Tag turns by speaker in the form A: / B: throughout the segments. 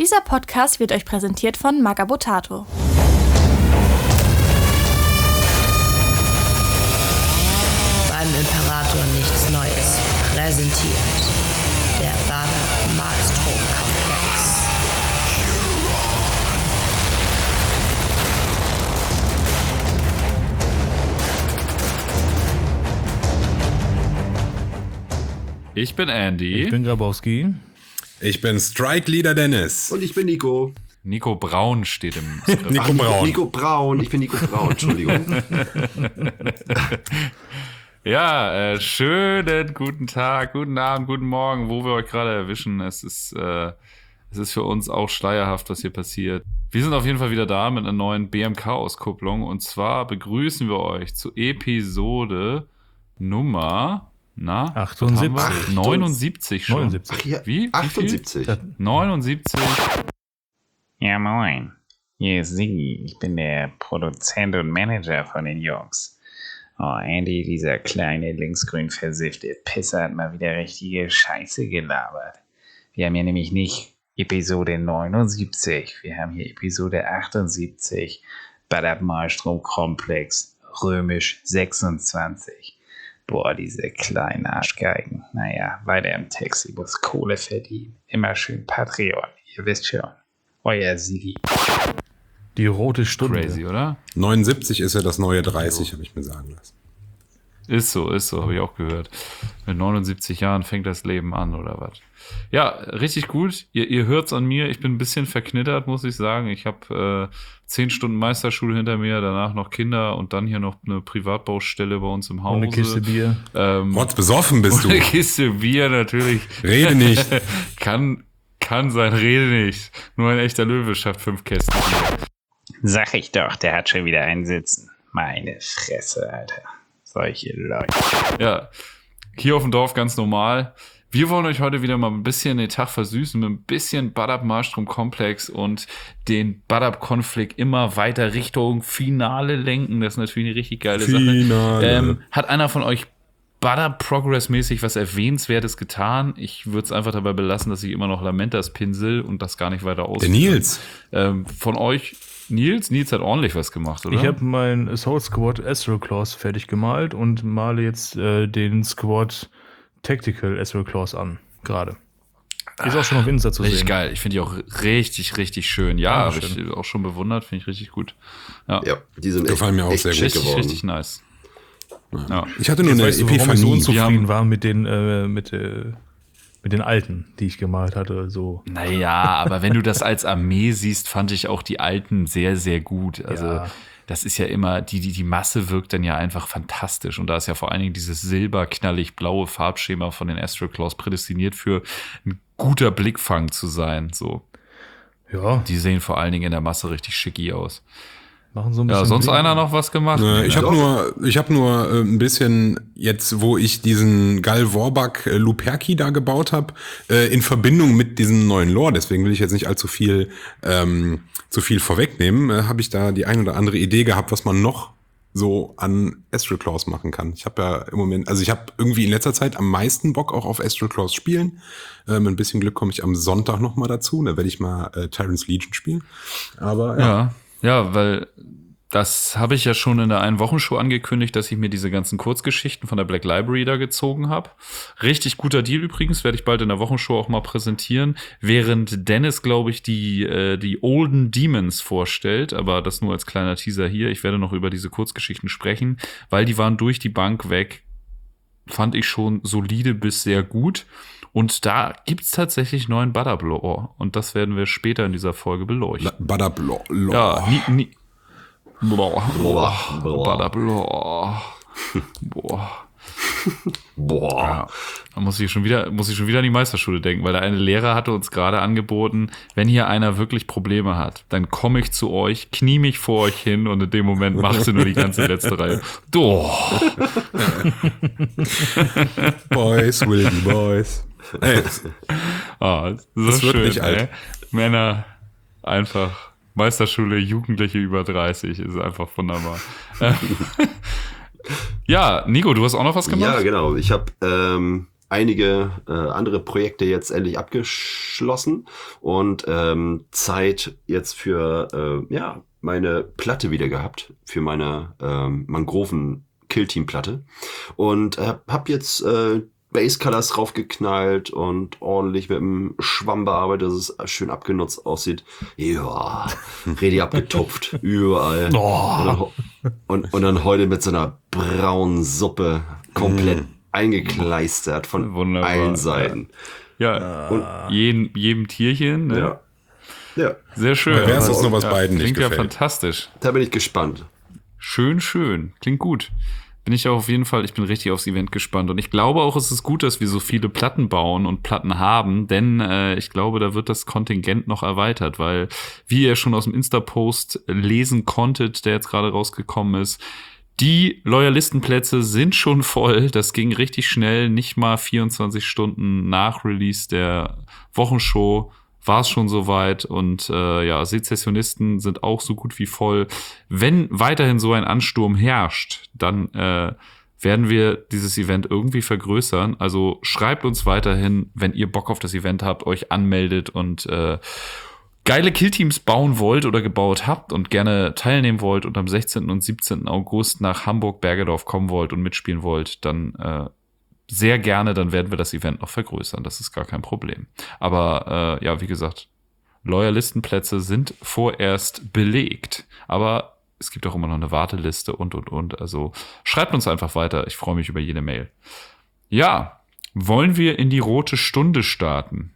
A: Dieser Podcast wird euch präsentiert von Magabotato.
B: Beim Imperator nichts Neues. Präsentiert der Badab Malstrom-Komplex.
C: Ich bin Andy.
D: Ich bin Grabowski.
E: Ich bin Strike Leader Dennis.
F: Und ich bin Nico.
C: Nico Braun steht im Skript.
E: Nico Braun.
F: Nico Braun. Ich bin Nico Braun, Entschuldigung.
C: Ja, schönen guten Tag, guten Abend, guten Morgen, wo wir euch gerade erwischen. Es ist für uns auch schleierhaft, was hier passiert. Wir sind auf jeden Fall wieder da mit einer neuen BMK-Auskupplung. Und zwar begrüßen wir euch zu Episode Nummer...
D: 78.
C: 79 schon.
D: 79.
F: Ach ja,
C: Wie?
F: 78.
C: 79.
G: Ja, moin. Hier ist Siggi. Ich bin der Produzent und Manager von den Jungs. Oh, Andy, dieser kleine linksgrün versiffte Pisser hat mal wieder richtige Scheiße gelabert. Wir haben hier nämlich nicht Episode 79, wir haben hier Episode 78, Badab Malstrom-Komplex, römisch 26. Boah, diese kleinen Arschgeigen. Naja, weiter im Text. Ich muss Kohle verdienen. Immer schön Patreon. Ihr wisst schon. Euer Sigi.
D: Die rote Stunde.
C: Crazy, oder?
E: 79 ist ja das neue 30, habe ich mir sagen lassen.
C: Ist so, habe ich auch gehört. Mit 79 Jahren fängt das Leben an, oder was? Ja, richtig gut. Ihr hört's an mir. Ich bin ein bisschen verknittert, muss ich sagen. Ich habe 10 Stunden Meisterschule hinter mir, danach noch Kinder und dann hier noch eine Privatbaustelle bei uns im Hause.
D: Und eine Kiste Bier.
E: Besoffen bist du.
C: Eine Kiste Bier natürlich.
E: Rede nicht.
C: Kann sein, rede nicht. Nur ein echter Löwe schafft 5 Kästen Bier.
G: Sag ich doch, der hat schon wieder einen Sitzen. Meine Fresse, Alter. Solche Leute.
C: Ja, hier auf dem Dorf ganz normal. Wir wollen euch heute wieder mal ein bisschen den Tag versüßen mit ein bisschen Badab Malstrom-Komplex und den Badab-Konflikt immer weiter Richtung Finale lenken. Das ist natürlich eine richtig geile Sache. Hat einer von euch Badab Progress-mäßig was Erwähnenswertes getan? Ich würde es einfach dabei belassen, dass ich immer noch Lamentas pinsel und das gar nicht weiter ausführe.
E: Der Nils.
C: Von euch, Nils hat ordentlich was gemacht, oder?
D: Ich habe mein Assault Squad Astral Claws fertig gemalt und male jetzt den Squad Tactical Astral Claws an, gerade. Ist auch schon auf Insta zu
C: richtig
D: sehen.
C: Geil. Ich finde die auch richtig, richtig schön. Ja, habe
D: schön.
C: ich auch schon bewundert. Finde ich richtig gut.
F: Ja, die sind
E: Gefallen mir auch sehr gut.
C: Richtig,
F: geworden.
C: richtig nice. Ja.
E: Ich hatte nur eine
D: Weißt du, warum ich so
E: Epiphanie.
D: unzufrieden war mit den alten, die ich gemalt hatte. So.
C: Naja, aber wenn du das als Armee siehst, fand ich auch die alten sehr, sehr gut. Also
D: Ja.
C: das ist ja immer, die Masse wirkt dann ja einfach fantastisch. Und da ist ja vor allen Dingen dieses silberknallig-blaue Farbschema von den Astral Claws prädestiniert für ein guter Blickfang zu sein. So.
D: Ja,
C: Die sehen vor allen Dingen in der Masse richtig schicki aus.
D: machen so ein bisschen.
C: Ja, sonst einer noch was gemacht?
E: Ich habe nur ein bisschen jetzt, wo ich diesen Gal Vorbak Luperki da gebaut habe, in Verbindung mit diesem neuen Lore, deswegen will ich jetzt nicht allzu viel vorwegnehmen, habe ich da die ein oder andere Idee gehabt, was man noch so an Astral Claws machen kann. Ich habe ja im Moment, also ich habe irgendwie in letzter Zeit am meisten Bock auch auf Astral Claws spielen. Mit ein bisschen Glück komme ich am Sonntag noch mal dazu, da werde ich mal Tyrant's Legion spielen. Aber
C: Ja, weil das habe ich ja schon in der Ein-Wochen-Show angekündigt, dass ich mir diese ganzen Kurzgeschichten von der Black Library da gezogen habe. Richtig guter Deal übrigens, werde ich bald in der Wochenshow auch mal präsentieren, während Dennis, glaube ich, die Olden Demons vorstellt, aber das nur als kleiner Teaser hier. Ich werde noch über diese Kurzgeschichten sprechen, weil die waren durch die Bank weg, fand ich schon solide bis sehr gut. Und da gibt's tatsächlich neuen Badab-Lore. Und das werden wir später in dieser Folge beleuchten.
E: Badab-Lore.
C: Ja,
F: Boah.
C: Badab-Lore. Boah. Ja. Da muss ich schon wieder an die Meisterschule denken, weil der eine Lehrer hatte uns gerade angeboten, wenn hier einer wirklich Probleme hat, dann komme ich zu euch, knie mich vor euch hin und in dem Moment macht sie nur die ganze letzte Reihe.
E: Boys will be boys. Ey,
C: Das
E: wird
C: schön,
E: nicht alt.
C: ey. Männer einfach Meisterschule, Jugendliche über 30 ist einfach wunderbar. Ja, Nico, du hast auch noch was gemacht?
F: Ja, genau. Ich habe einige andere Projekte jetzt endlich abgeschlossen und Zeit jetzt für meine Platte wieder gehabt, für meine Mangroven-Kill-Team-Platte und hab jetzt Base Colors draufgeknallt und ordentlich mit dem Schwamm bearbeitet, dass es schön abgenutzt aussieht. Ja, richtig abgetupft, überall.
D: Oh.
F: Und dann heute mit so einer braunen Suppe komplett eingekleistert von
C: Wunderbar.
F: allen Seiten.
C: Ja, und jedem Tierchen. Ne?
F: Ja,
C: Sehr schön.
E: Wer weiß, was noch was beiden nicht
C: klingt ja
E: gefällt.
C: fantastisch.
F: da bin ich gespannt.
C: Schön. Klingt gut. Bin ich auch auf jeden Fall, ich bin richtig aufs Event gespannt. Und ich glaube auch, es ist gut, dass wir so viele Platten bauen und Platten haben, denn ich glaube, da wird das Kontingent noch erweitert, weil, wie ihr schon aus dem Insta-Post lesen konntet, der jetzt gerade rausgekommen ist, die Loyalistenplätze sind schon voll. Das ging richtig schnell, nicht mal 24 Stunden nach Release der Wochenshow war es schon soweit und Sezessionisten sind auch so gut wie voll. Wenn weiterhin so ein Ansturm herrscht, dann werden wir dieses Event irgendwie vergrößern. Also schreibt uns weiterhin, wenn ihr Bock auf das Event habt, euch anmeldet und geile Killteams bauen wollt oder gebaut habt und gerne teilnehmen wollt und am 16. und 17. August nach Hamburg-Bergedorf kommen wollt und mitspielen wollt, dann sehr gerne, dann werden wir das Event noch vergrößern. Das ist gar kein Problem. Aber wie gesagt, Loyalistenplätze sind vorerst belegt. Aber es gibt auch immer noch eine Warteliste und. Also schreibt uns einfach weiter. Ich freue mich über jede Mail. Ja, wollen wir in die rote Stunde starten?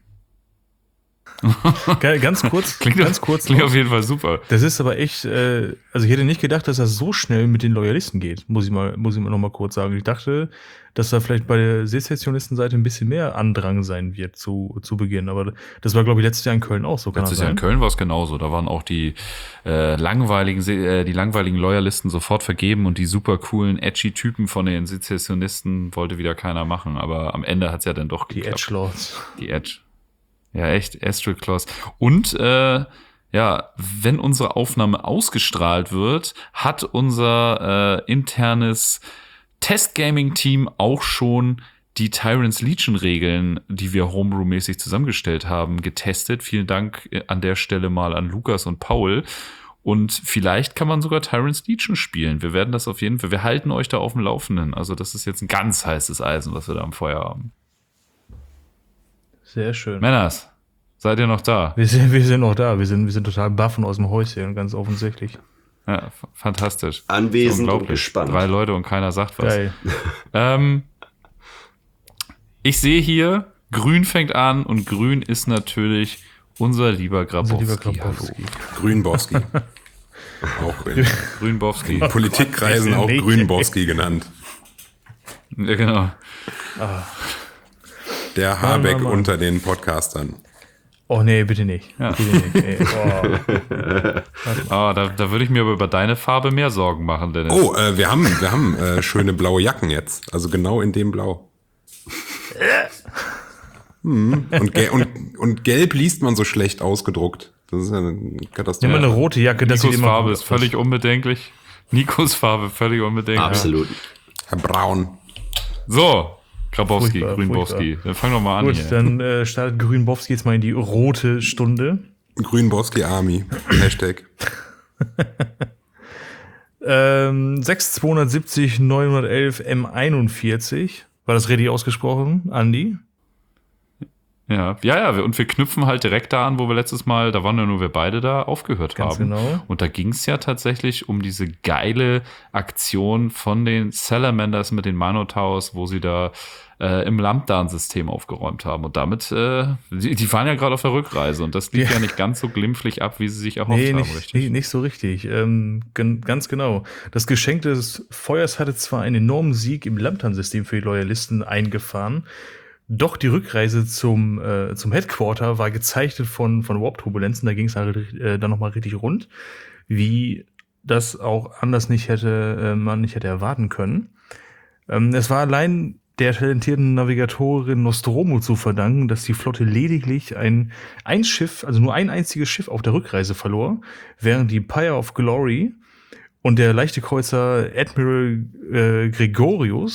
D: Ganz kurz. Klingt
C: auf jeden Fall super.
D: Das ist aber echt, also ich hätte nicht gedacht, dass das so schnell mit den Loyalisten geht, muss ich mal noch mal kurz sagen. Ich dachte, dass da vielleicht bei der Sezessionistenseite ein bisschen mehr Andrang sein wird zu Beginn. Aber das war, glaube ich, letztes Jahr in Köln auch so.
C: Letztes Jahr in Köln war es genauso. Da waren auch die langweiligen Loyalisten sofort vergeben und die super coolen, edgy Typen von den Sezessionisten wollte wieder keiner machen. Aber am Ende hat es ja dann doch geklappt.
D: Die Edgelords.
C: Die Edge. Ja, echt, Astral Claws. Und wenn unsere Aufnahme ausgestrahlt wird, hat unser internes Testgaming-Team auch schon die Tyrant's Legion-Regeln, die wir Homebrew-mäßig zusammengestellt haben, getestet. Vielen Dank an der Stelle mal an Lukas und Paul. Und vielleicht kann man sogar Tyrant's Legion spielen. Wir werden das auf jeden Fall, wir halten euch da auf dem Laufenden. Also das ist jetzt ein ganz heißes Eisen, was wir da am Feuer haben.
D: Sehr schön.
C: Männers, seid ihr noch da?
D: Wir sind noch da. Wir sind total baffen aus dem Häuschen, ganz offensichtlich.
C: Ja, fantastisch.
F: Anwesend und gespannt.
C: 3 Leute und keiner sagt was.
D: Geil.
C: Ich sehe hier, Grün fängt an und Grün ist natürlich unser lieber Grabowski.
E: Grünbowski. Auch in
C: Grünbowski.
E: Politikkreisen auch Grünbowski genannt.
C: Ja, genau.
E: Der Habeck unter den Podcastern.
D: Oh nee, bitte nicht.
C: Ja.
D: Bitte nicht. Ey.
C: Da würde ich mir aber über deine Farbe mehr Sorgen machen, Dennis.
E: Oh, wir haben schöne blaue Jacken jetzt. Also genau in dem Blau. Und gelb liest man so schlecht ausgedruckt. Das ist eine Katastrophe.
D: Nimm mal eine rote Jacke. Das
C: Nikos
D: sieht immer
C: Farbe
D: gut
C: ist völlig unbedenklich. Nikos Farbe völlig unbedenklich.
F: Absolut.
E: Herr Braun.
C: So, Grabowski,
D: Furchtbar,
C: Grünbowski. Dann fang doch mal an
D: Gut,
C: hier.
D: dann startet Grünbowski jetzt mal in die rote Stunde.
E: Grünbowski Army. Hashtag.
D: 6270 911 M41. War das richtig ausgesprochen, Andi?
C: Ja, und wir knüpfen halt direkt da an, wo wir letztes Mal, da waren ja nur wir beide da, aufgehört
D: Ganz
C: haben.
D: genau.
C: Und da ging es ja tatsächlich um diese geile Aktion von den Salamanders mit den Minotaurs, wo sie da im Lambdan-System aufgeräumt haben. Und damit, die waren ja gerade auf der Rückreise und das lief ja nicht ganz so glimpflich ab, wie sie sich erhofft haben, richtig?
D: Nicht so richtig. Ganz genau. Das Geschenk des Feuers hatte zwar einen enormen Sieg im Lambdan-System für die Loyalisten eingefahren, doch die Rückreise zum Headquarter war gezeichnet von Warp-Turbulenzen. Da ging es halt dann nochmal richtig rund, wie das auch anders man nicht hätte erwarten können. Es war allein der talentierten Navigatorin Nostromo zu verdanken, dass die Flotte lediglich ein Schiff, also nur ein einziges Schiff auf der Rückreise verlor, während die Pyre of Glory und der leichte Kreuzer Admiral Gregorius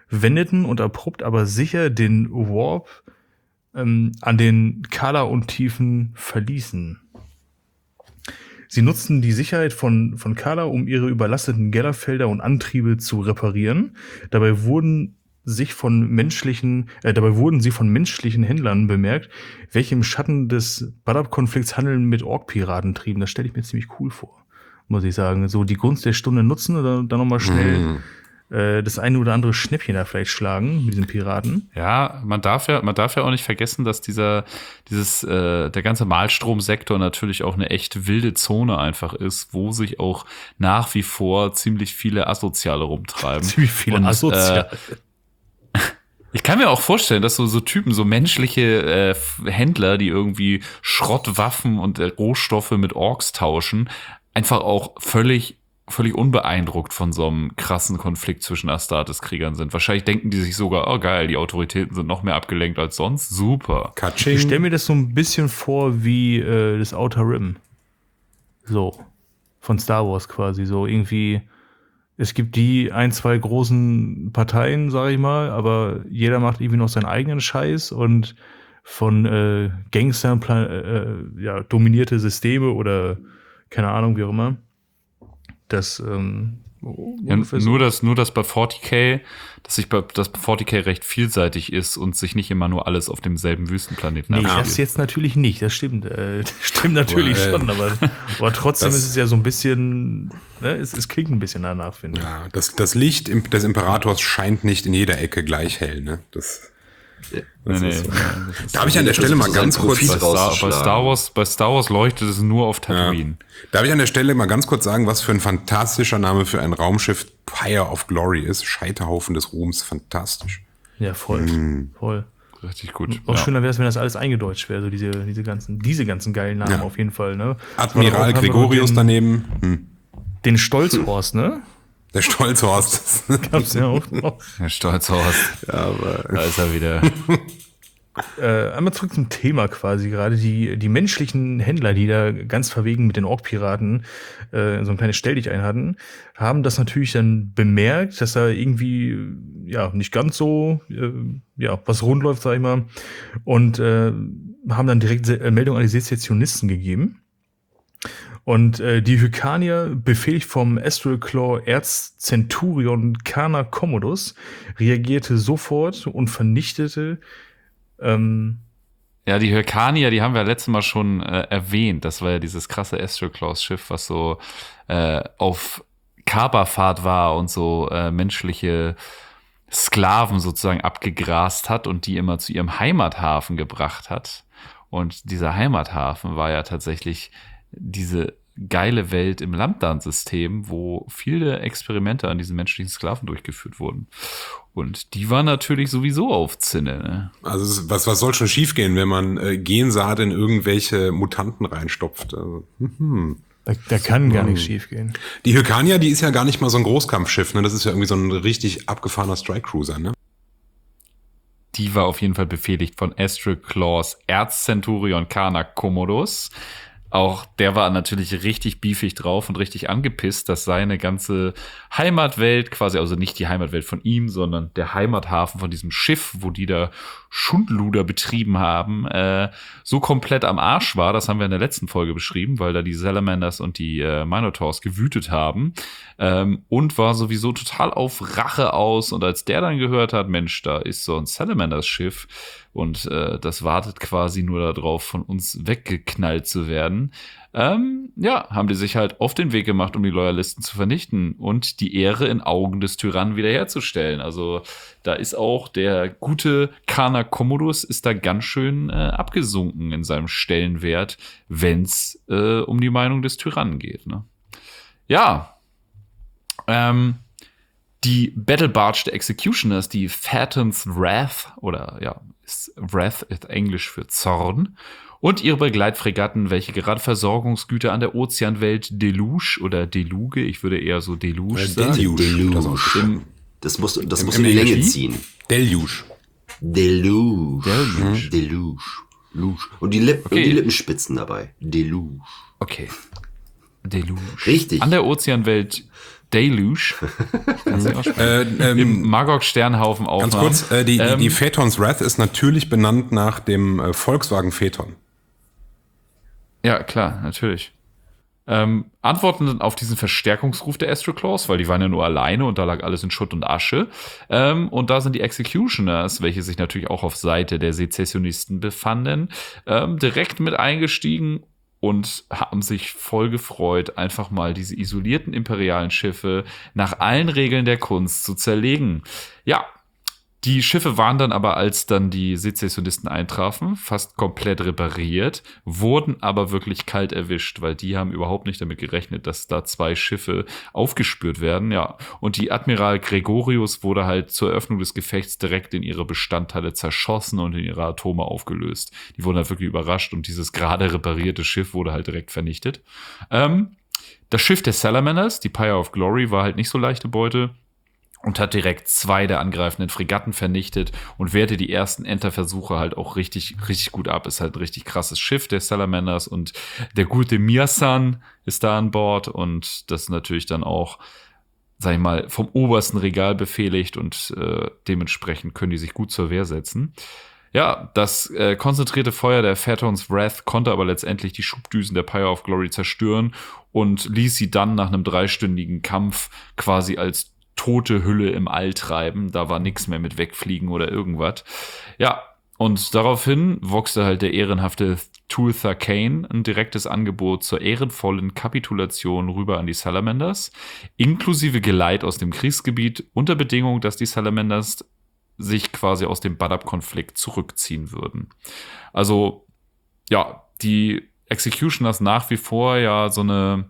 D: wendeten und abrupt aber sicher den Warp an den Kala-Untiefen verließen. Sie nutzten die Sicherheit von Kala, um ihre überlasteten Gellerfelder und Antriebe zu reparieren. Dabei wurden sie von menschlichen Händlern bemerkt, welche im Schatten des Badab-Konflikts Handeln mit Ork-Piraten trieben. Das stelle ich mir ziemlich cool vor, muss ich sagen. So die Gunst der Stunde nutzen oder dann nochmal schnell das eine oder andere Schnäppchen da vielleicht schlagen mit diesen Piraten.
C: Ja, man darf ja auch nicht vergessen, dass der ganze Malstromsektor natürlich auch eine echt wilde Zone einfach ist, wo sich auch nach wie vor ziemlich viele Asoziale rumtreiben.
D: Ziemlich viele Asoziale.
C: Ich kann mir auch vorstellen, dass so Typen, so menschliche Händler, die irgendwie Schrottwaffen und Rohstoffe mit Orks tauschen, einfach auch völlig unbeeindruckt von so einem krassen Konflikt zwischen Astartes-Kriegern sind. Wahrscheinlich denken die sich sogar, oh geil, die Autoritäten sind noch mehr abgelenkt als sonst. Super.
D: Ich stelle mir das so ein bisschen vor wie das Outer Rim. So. Von Star Wars quasi. So irgendwie, es gibt die 2 großen Parteien, sag ich mal, aber jeder macht irgendwie noch seinen eigenen Scheiß und von Gangstern dominierte Systeme oder keine Ahnung, wie auch immer. Das
C: nur dass bei 40k, dass 40k recht vielseitig ist und sich nicht immer nur alles auf demselben Wüstenplaneten
D: abspielt. Das jetzt natürlich nicht, das stimmt. Stimmt natürlich schon, aber trotzdem ist es ja so ein bisschen, ne, es klingt ein bisschen danach, finde ich.
E: Ja, das Licht des Imperators scheint nicht in jeder Ecke gleich hell, ne? Da habe ich an der Stelle mal ganz kurz
C: bei Star Wars leuchtet es nur auf Tatooine.
E: Ja. Da habe ich an der Stelle mal ganz kurz sagen, was für ein fantastischer Name für ein Raumschiff Pyre of Glory ist. Scheiterhaufen des Ruhms, fantastisch.
D: Ja, voll.
C: Richtig gut.
D: Auch schöner wäre es, wenn das alles eingedeutscht wäre, so diese ganzen geilen Namen auf jeden Fall, ne?
E: Admiral Gregorius daneben.
D: Den Stolzhorst, ne?
E: Der Stolzhorst.
D: Gab's ja auch noch.
C: Der Stolzhorst.
E: Ja, aber
C: da ist er wieder.
D: Einmal zurück zum Thema quasi gerade. Die menschlichen Händler, die da ganz verwegen mit den Ork-Piraten so ein kleines Stelldichein hatten, haben das natürlich dann bemerkt, dass da irgendwie nicht ganz so was rund läuft, sag ich mal. Und haben dann direkt Meldung an die Sezessionisten gegeben. Und die Hyrkanier, befehligt vom Astral Claw Erzzenturion Kana Commodus, reagierte sofort und vernichtete
C: ja, die Hyrkanier, die haben wir letztes Mal schon erwähnt. Das war ja dieses krasse Astral Claws Schiff, was so auf Kaperfahrt war und so menschliche Sklaven sozusagen abgegrast hat und die immer zu ihrem Heimathafen gebracht hat. Und dieser Heimathafen war ja tatsächlich diese geile Welt im Lambdan-System, wo viele Experimente an diesen menschlichen Sklaven durchgeführt wurden. Und die waren natürlich sowieso auf Zinne. Ne?
E: Also was soll schon schiefgehen, wenn man Gensaat in irgendwelche Mutanten reinstopft? Also,
D: Da kann gar nichts schiefgehen.
E: Die Hyrkania, die ist ja gar nicht mal so ein Großkampfschiff, ne? Das ist ja irgendwie so ein richtig abgefahrener Strike-Cruiser, ne?
C: Die war auf jeden Fall befehligt von Astral Claws Erzzenturion Kana Commodus. Auch der war natürlich richtig beefig drauf und richtig angepisst, dass seine ganze Heimatwelt, quasi also nicht die Heimatwelt von ihm, sondern der Heimathafen von diesem Schiff, wo die da Schundluder betrieben haben, so komplett am Arsch war. Das haben wir in der letzten Folge beschrieben, weil da die Salamanders und die Minotaurs gewütet haben und war sowieso total auf Rache aus. Und als der dann gehört hat, Mensch, da ist so ein Salamanders-Schiff und das wartet quasi nur darauf, von uns weggeknallt zu werden, haben die sich halt auf den Weg gemacht, um die Loyalisten zu vernichten und die Ehre in Augen des Tyrannen wiederherzustellen. Also da ist auch der gute Kana Commodus ist da ganz schön abgesunken in seinem Stellenwert, wenn's um die Meinung des Tyrannen geht. Ne? Ja, die Battle Barge der Executioners, die Phaeton's Wrath, oder Wrath ist Englisch für Zorn, und ihre Begleitfregatten, welche gerade Versorgungsgüter an der Ozeanwelt Deluge oder Deluge, ich würde eher so Deluge sagen.
F: Deluge. Das musst du in die Länge ziehen.
E: Deluge.
F: Und die Lippenspitzen dabei. Deluge.
C: Okay. Deluge.
F: Richtig.
C: An der Ozeanwelt Deluge. Im Magog-Sternhaufen auf.
E: Ganz kurz, die Phaetons Wrath ist natürlich benannt nach dem Volkswagen Phaeton.
C: Ja, klar, natürlich. Antworten auf diesen Verstärkungsruf der Astroclaws, weil die waren ja nur alleine und da lag alles in Schutt und Asche. Und da sind die Executioners, welche sich natürlich auch auf Seite der Sezessionisten befanden, direkt mit eingestiegen und haben sich voll gefreut, einfach mal diese isolierten imperialen Schiffe nach allen Regeln der Kunst zu zerlegen. Ja, die Schiffe waren dann aber, als dann die Sezessionisten eintrafen, fast komplett repariert, wurden aber wirklich kalt erwischt, weil die haben überhaupt nicht damit gerechnet, dass da 2 Schiffe aufgespürt werden. Ja, und die Admiral Gregorius wurde halt zur Eröffnung des Gefechts direkt in ihre Bestandteile zerschossen und in ihre Atome aufgelöst. Die wurden halt wirklich überrascht und dieses gerade reparierte Schiff wurde halt direkt vernichtet. Das Schiff der Salamanders, die Pyre of Glory, war halt nicht so leichte Beute und hat direkt 2 der angreifenden Fregatten vernichtet und wehrte die ersten Enterversuche halt auch richtig, richtig gut ab. Ist halt ein richtig krasses Schiff der Salamanders und der gute Mirsan ist da an Bord und das ist natürlich dann auch, sag ich mal, vom obersten Regal befehligt und dementsprechend können die sich gut zur Wehr setzen. Ja, das konzentrierte Feuer der Phaetons Wrath konnte aber letztendlich die Schubdüsen der Pyre of Glory zerstören und ließ sie dann nach einem 3-stündigen Kampf quasi als tote Hülle im All treiben. Da war nichts mehr mit wegfliegen oder irgendwas. Ja, und daraufhin voxte halt der ehrenhafte Tulsa Kane ein direktes Angebot zur ehrenvollen Kapitulation rüber an die Salamanders, inklusive Geleit aus dem Kriegsgebiet, unter Bedingung, dass die Salamanders sich quasi aus dem Badab-Konflikt zurückziehen würden. Also, ja, die Executioners nach wie vor ja so eine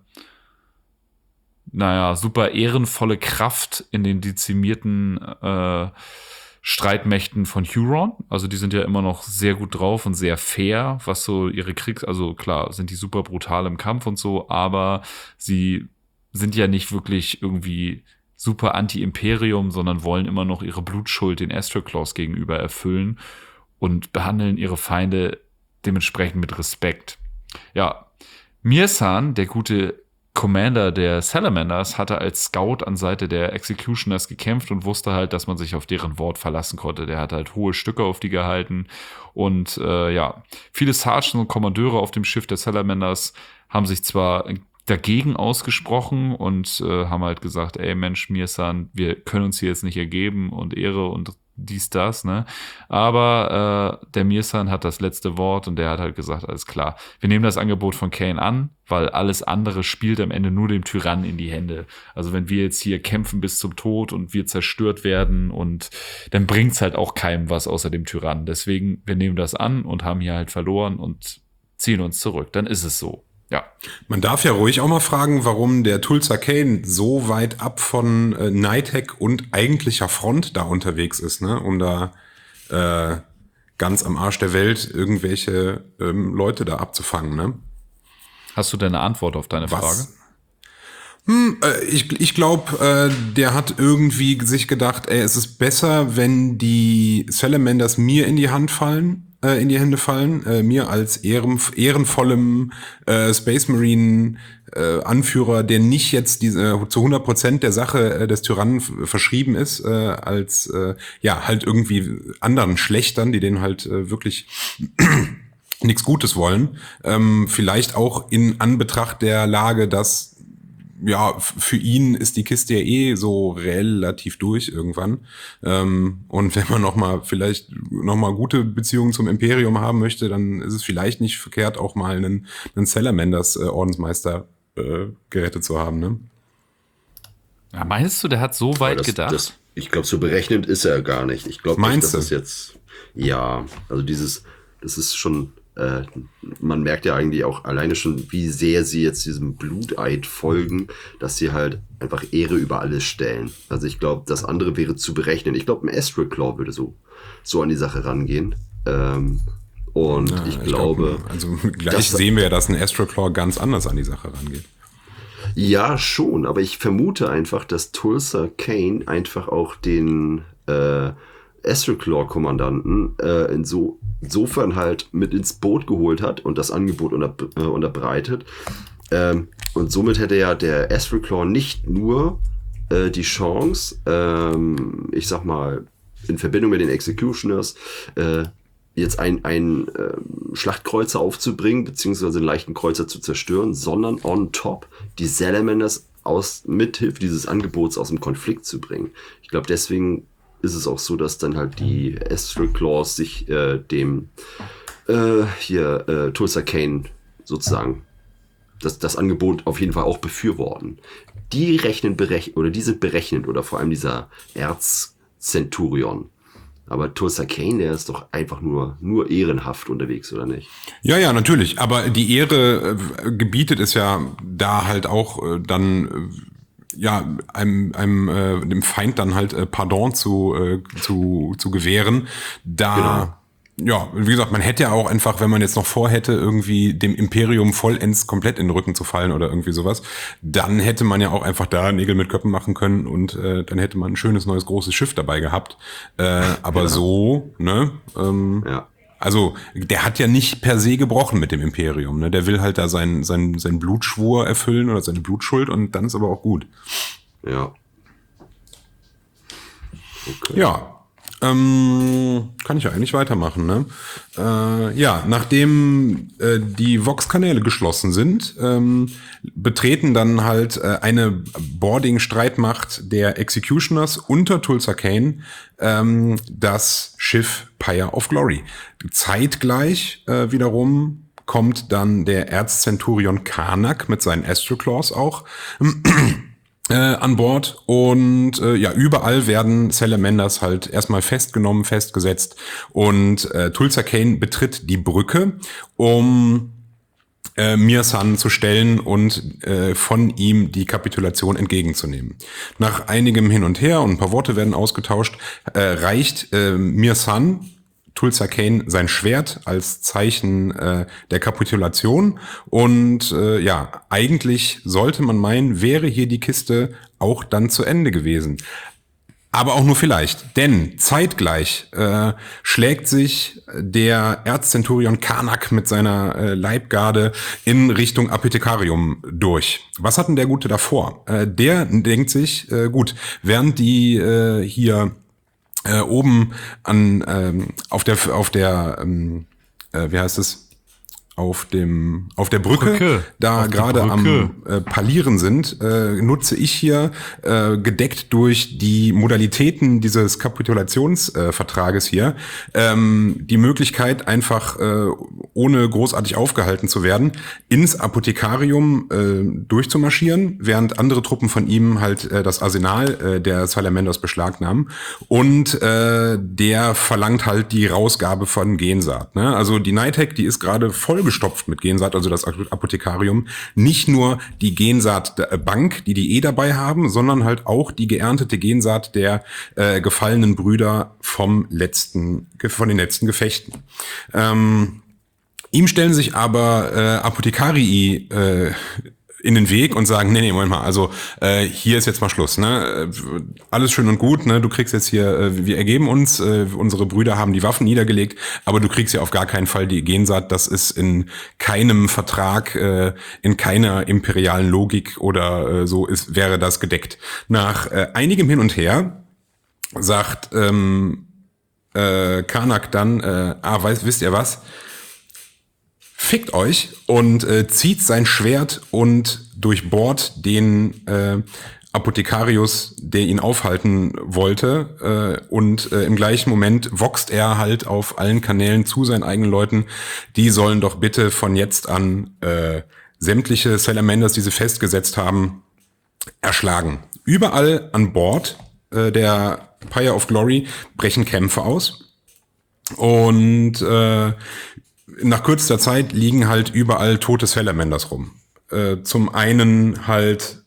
C: super ehrenvolle Kraft in den dezimierten Streitmächten von Huron. Also die sind ja immer noch sehr gut drauf und sehr fair, was so ihre also klar, sind die super brutal im Kampf und so, aber sie sind ja nicht wirklich irgendwie super Anti-Imperium, sondern wollen immer noch ihre Blutschuld den Astroclaws gegenüber erfüllen und behandeln ihre Feinde dementsprechend mit Respekt. Ja, Mirsan, der gute Commander der Salamanders, hatte als Scout an Seite der Executioners gekämpft und wusste halt, dass man sich auf deren Wort verlassen konnte. Der hat halt hohe Stücke auf die gehalten und viele Sergeants und Kommandeure auf dem Schiff der Salamanders haben sich zwar dagegen ausgesprochen und haben halt gesagt, ey Mensch, Mirsan, wir können uns hier jetzt nicht ergeben und Ehre und dies, das, ne? Aber der Mirsan hat das letzte Wort und der hat halt gesagt, alles klar, wir nehmen das Angebot von Kane an, weil alles andere spielt am Ende nur dem Tyrannen in die Hände. Also wenn wir jetzt hier kämpfen bis zum Tod und wir zerstört werden und dann bringt's halt auch keinem was außer dem Tyrannen. Deswegen, wir nehmen das an und haben hier halt verloren und ziehen uns zurück. Dann ist es so. Ja.
E: Man darf ja ruhig auch mal fragen, warum der Tulsa Kane so weit ab von Nighthawk und eigentlicher Front da unterwegs ist, ne? Um da ganz am Arsch der Welt irgendwelche Leute da abzufangen, ne?
C: Hast du denn eine Antwort auf deine Frage?
E: Ich glaube, der hat irgendwie sich gedacht, es ist besser, wenn die Salamanders mir in die Hände fallen, mir als ehrenvollem Space Marine Anführer, der nicht jetzt diese zu 100% der Sache des Tyrannen verschrieben ist, als halt irgendwie anderen Schlechtern, die denen halt wirklich nichts Gutes wollen. Vielleicht auch in Anbetracht der Lage, dass für ihn ist die Kiste ja so relativ durch irgendwann. Und wenn man vielleicht noch mal gute Beziehungen zum Imperium haben möchte, dann ist es vielleicht nicht verkehrt, auch mal einen Salamanders Ordensmeister gerettet zu haben, ne?
C: Ja, meinst du, der hat so weit gedacht?
F: Ich glaube, so berechnend ist er gar nicht. Ich glaube nicht, dass es jetzt, also das ist schon, man merkt ja eigentlich auch alleine schon, wie sehr sie jetzt diesem Bluteid folgen, dass sie halt einfach Ehre über alles stellen. Also ich glaube, das andere wäre zu berechnen. Ich glaube, ein Astroclaw würde so an die Sache rangehen. Ich glaube...
E: Also gleich sehen wir ja, dass ein Astroclaw ganz anders an die Sache rangeht.
F: Ja, schon, aber ich vermute einfach, dass Tulsa Kane einfach auch den Astroclaw-Kommandanten insofern halt mit ins Boot geholt hat und das Angebot unterbreitet, Und somit hätte ja der Astral Claw nicht nur die Chance, ich sag mal, in Verbindung mit den Executioners, jetzt ein Schlachtkreuzer aufzubringen, beziehungsweise einen leichten Kreuzer zu zerstören, sondern on top die Salamanders mithilfe dieses Angebots aus dem Konflikt zu bringen. Ich glaube, deswegen ist es auch so, dass dann halt die Astral Claws sich dem Tulsa King sozusagen das Angebot auf jeden Fall auch befürworten. Die sind berechnend, oder vor allem dieser Erzcenturion. Aber Tulsa King, der ist doch einfach nur ehrenhaft unterwegs, oder nicht?
E: Ja, natürlich. Aber die Ehre gebietet es ja da halt auch dem Feind dann halt Pardon zu gewähren.
F: Genau.
E: Ja, wie gesagt, man hätte ja auch einfach, wenn man jetzt noch vorhätte, irgendwie dem Imperium vollends komplett in den Rücken zu fallen oder irgendwie sowas, dann hätte man ja auch einfach da Nägel mit Köpfen machen können und dann hätte man ein schönes neues großes Schiff dabei gehabt. Aber
F: genau.
E: So, ne?
F: Ja.
E: Also der hat ja nicht per se gebrochen mit dem Imperium, ne? Der will halt da sein Blutschwur erfüllen oder seine Blutschuld und dann ist aber auch gut.
F: Ja. Okay.
E: Ja. Kann ich ja eigentlich weitermachen, ne? Nachdem die Vox-Kanäle geschlossen sind, betreten dann halt eine Boarding-Streitmacht der Executioners unter Tulsa King das Schiff Pyre of Glory. Zeitgleich wiederum kommt dann der Erzcenturion Karnak mit seinen Astral Claws auch an Bord und überall werden Salamanders halt erstmal festgenommen, festgesetzt und Tulsa King betritt die Brücke, um Mir-San zu stellen und von ihm die Kapitulation entgegenzunehmen. Nach einigem Hin und Her und ein paar Worte werden ausgetauscht, reicht Mir-San Tulsa King sein Schwert als Zeichen der Kapitulation und eigentlich sollte man meinen, wäre hier die Kiste auch dann zu Ende gewesen. Aber auch nur vielleicht, denn zeitgleich schlägt sich der Erzcenturion Karnak mit seiner Leibgarde in Richtung Apothekarium durch. Was hat denn der Gute davor? Der denkt sich, während die hier oben auf der Brücke da gerade am Parlieren sind, nutze ich hier gedeckt durch die Modalitäten dieses Kapitulationsvertrages hier die Möglichkeit einfach ohne großartig aufgehalten zu werden ins Apothekarium durchzumarschieren, während andere Truppen von ihm halt das Arsenal der Salamanders beschlagnahmen und der verlangt halt die Rausgabe von Gensaat, ne? Also die Nighthawk, die ist gerade vollgestopft mit Gensaat, also das Apothekarium. Nicht nur die Gensaatbank, die dabei haben, sondern halt auch die geerntete Gensaat der gefallenen Brüder von den letzten Gefechten. Ihm stellen sich aber Apothekarii in den Weg und sagen, nee, Moment mal, also hier ist jetzt mal Schluss, ne? Alles schön und gut, ne? Du kriegst jetzt hier, wir ergeben uns, unsere Brüder haben die Waffen niedergelegt, aber du kriegst ja auf gar keinen Fall die Gensaat, das ist in keinem Vertrag, in keiner imperialen Logik oder wäre das gedeckt. Nach einigem Hin und Her sagt Karnak dann, wisst ihr was? Fickt euch und zieht sein Schwert und durchbohrt den Apothekarius, der ihn aufhalten wollte. Und im gleichen Moment voxt er halt auf allen Kanälen zu seinen eigenen Leuten. Die sollen doch bitte von jetzt an sämtliche Salamanders, die sie festgesetzt haben, erschlagen. Überall an Bord der Pyre of Glory brechen Kämpfe aus. Und nach kürzester Zeit liegen halt überall tote Salamanders rum. Zum einen halt,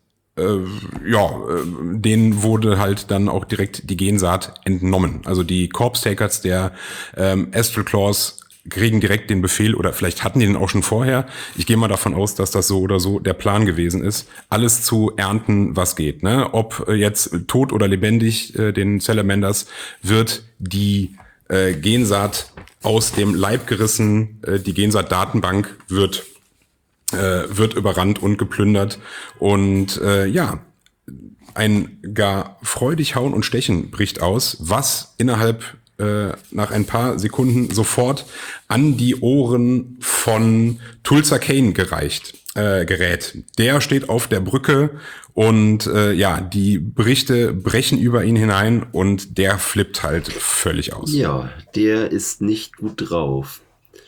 E: denen wurde halt dann auch direkt die Gensaat entnommen. Also die Corpse Takers der Astral Claws kriegen direkt den Befehl, oder vielleicht hatten die den auch schon vorher. Ich gehe mal davon aus, dass das so oder so der Plan gewesen ist, alles zu ernten, was geht, ne? Ob jetzt tot oder lebendig den Salamanders wird die Gensaat aus dem Leib gerissen, die Gensaat-Datenbank wird wird überrannt und geplündert. Und ein gar freudig Hauen und Stechen bricht aus, was nach ein paar Sekunden sofort an die Ohren von Tulsa King gerät. Der steht auf der Brücke und die Berichte brechen über ihn hinein und der flippt halt völlig aus.
F: Ja, der ist nicht gut drauf.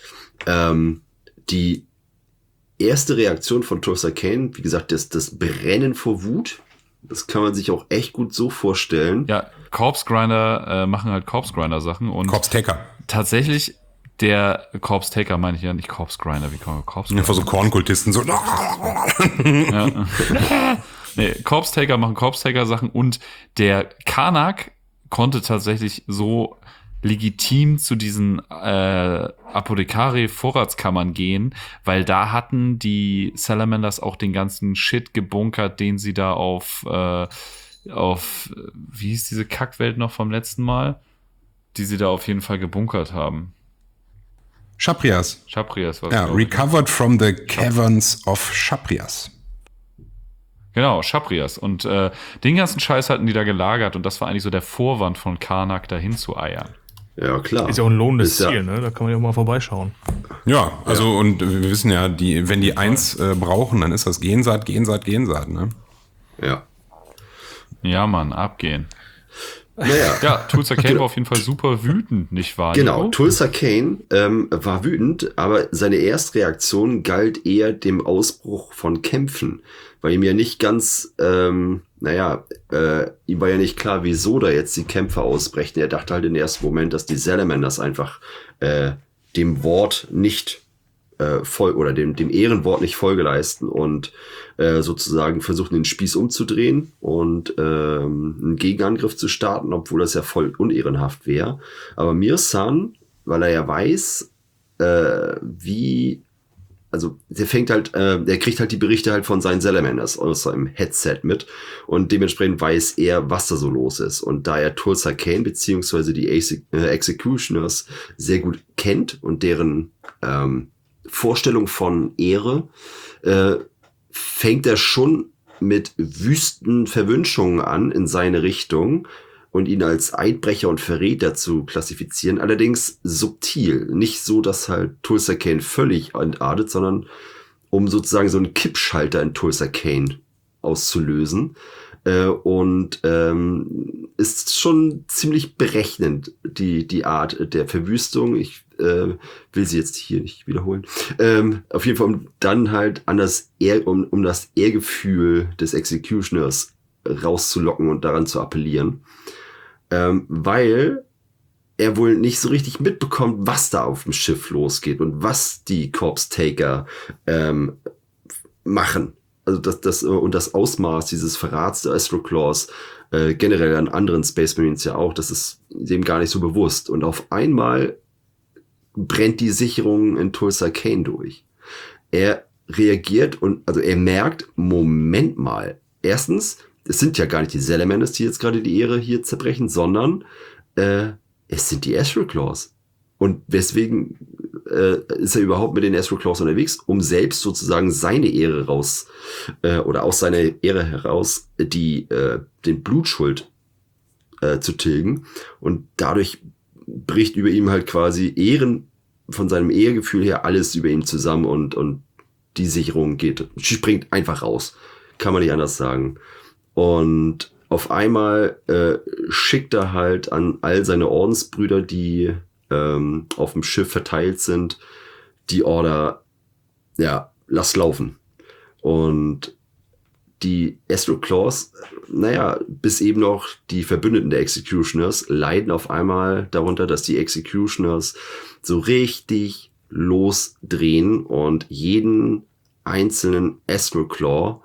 F: Die erste Reaktion von Tulsa King, wie gesagt, das Brennen vor Wut. Das kann man sich auch echt gut so vorstellen.
C: Ja, Corpse Grinder machen halt Corpse Grinder Sachen und
E: Corpse Taker.
C: Tatsächlich der Corpse Taker meine ich ja, nicht Corpse Grinder. Wie kann man Corpse Grinder?
E: Einfach so Kornkultisten so.
C: Ja. Nee, Corpse Taker machen Corpse Taker Sachen und der Karnak konnte tatsächlich so legitim zu diesen Apothekari-Vorratskammern gehen, weil da hatten die Salamanders auch den ganzen Shit gebunkert, den sie da auf wie hieß diese Kackwelt noch vom letzten Mal? Die sie da auf jeden Fall gebunkert haben.
E: Chaprias
C: war es.
E: Ja, recovered from the caverns of Chaprias.
C: Genau, Chaprias. Und den ganzen Scheiß hatten die da gelagert und das war eigentlich so der Vorwand von Karnak, dahin zu eiern.
F: Ja, klar.
D: Ist ja auch ein lohnendes
F: Ist
D: Ziel, ne? Da kann man ja auch mal vorbeischauen.
E: Ja, also und wir wissen ja, wenn die 1 brauchen, dann ist das Gensaat, ne?
F: Ja.
C: Ja, Mann, abgehen.
F: Naja.
C: Ja, Tulsa King war auf jeden Fall super wütend, nicht wahr?
F: Genau,
C: Nico?
F: Tulsa King war wütend, aber seine Erstreaktion galt eher dem Ausbruch von Kämpfen, weil ihm ja nicht ganz, ihm war ja nicht klar, wieso da jetzt die Kämpfe ausbrechen. Er dachte halt im ersten Moment, dass die Salamanders einfach dem Wort nicht oder dem Ehrenwort nicht Folge leisten und sozusagen versuchen, den Spieß umzudrehen und einen Gegenangriff zu starten, obwohl das ja voll unehrenhaft wäre. Aber Mir-San, weil er ja weiß, der kriegt halt die Berichte halt von seinen Salamanders aus seinem Headset mit und dementsprechend weiß er, was da so los ist. Und da er Tulsa King beziehungsweise die Executioners sehr gut kennt und deren Vorstellung von Ehre, fängt er schon mit wüsten Verwünschungen an in seine Richtung und ihn als Eidbrecher und Verräter zu klassifizieren, allerdings subtil. Nicht so, dass halt Tulsa King völlig entartet, sondern um sozusagen so einen Kippschalter in Tulsa King auszulösen. Und ist schon ziemlich berechnend, die Art der Verwüstung. Ich will sie jetzt hier nicht wiederholen. Auf jeden Fall, um dann halt um das Ehrgefühl des Executioners rauszulocken und daran zu appellieren. Weil er wohl nicht so richtig mitbekommt, was da auf dem Schiff losgeht und was die Corpse Taker machen. Also das Ausmaß dieses Verrats der Astroclaws, generell an anderen Space Marines ja auch, das ist dem gar nicht so bewusst. Und auf einmal brennt die Sicherung in Tulsa King durch. Er reagiert er merkt, Moment mal. Erstens, es sind ja gar nicht die Salamanders, die jetzt gerade die Ehre hier zerbrechen, sondern es sind die Astroclaws. Und weswegen ist er überhaupt mit den Astroclaws unterwegs? Um selbst sozusagen seine Ehre oder aus seiner Ehre heraus den Blutschuld zu tilgen. Und dadurch bricht über ihm halt quasi von seinem Ehegefühl her alles über ihm zusammen und die Sicherung springt einfach raus. Kann man nicht anders sagen. Und auf einmal schickt er halt an all seine Ordensbrüder, die auf dem Schiff verteilt sind, die Order, ja, lass laufen. Und die Astroclaws, bis eben noch die Verbündeten der Executioners leiden auf einmal darunter, dass die Executioners so richtig losdrehen und jeden einzelnen Astroclaw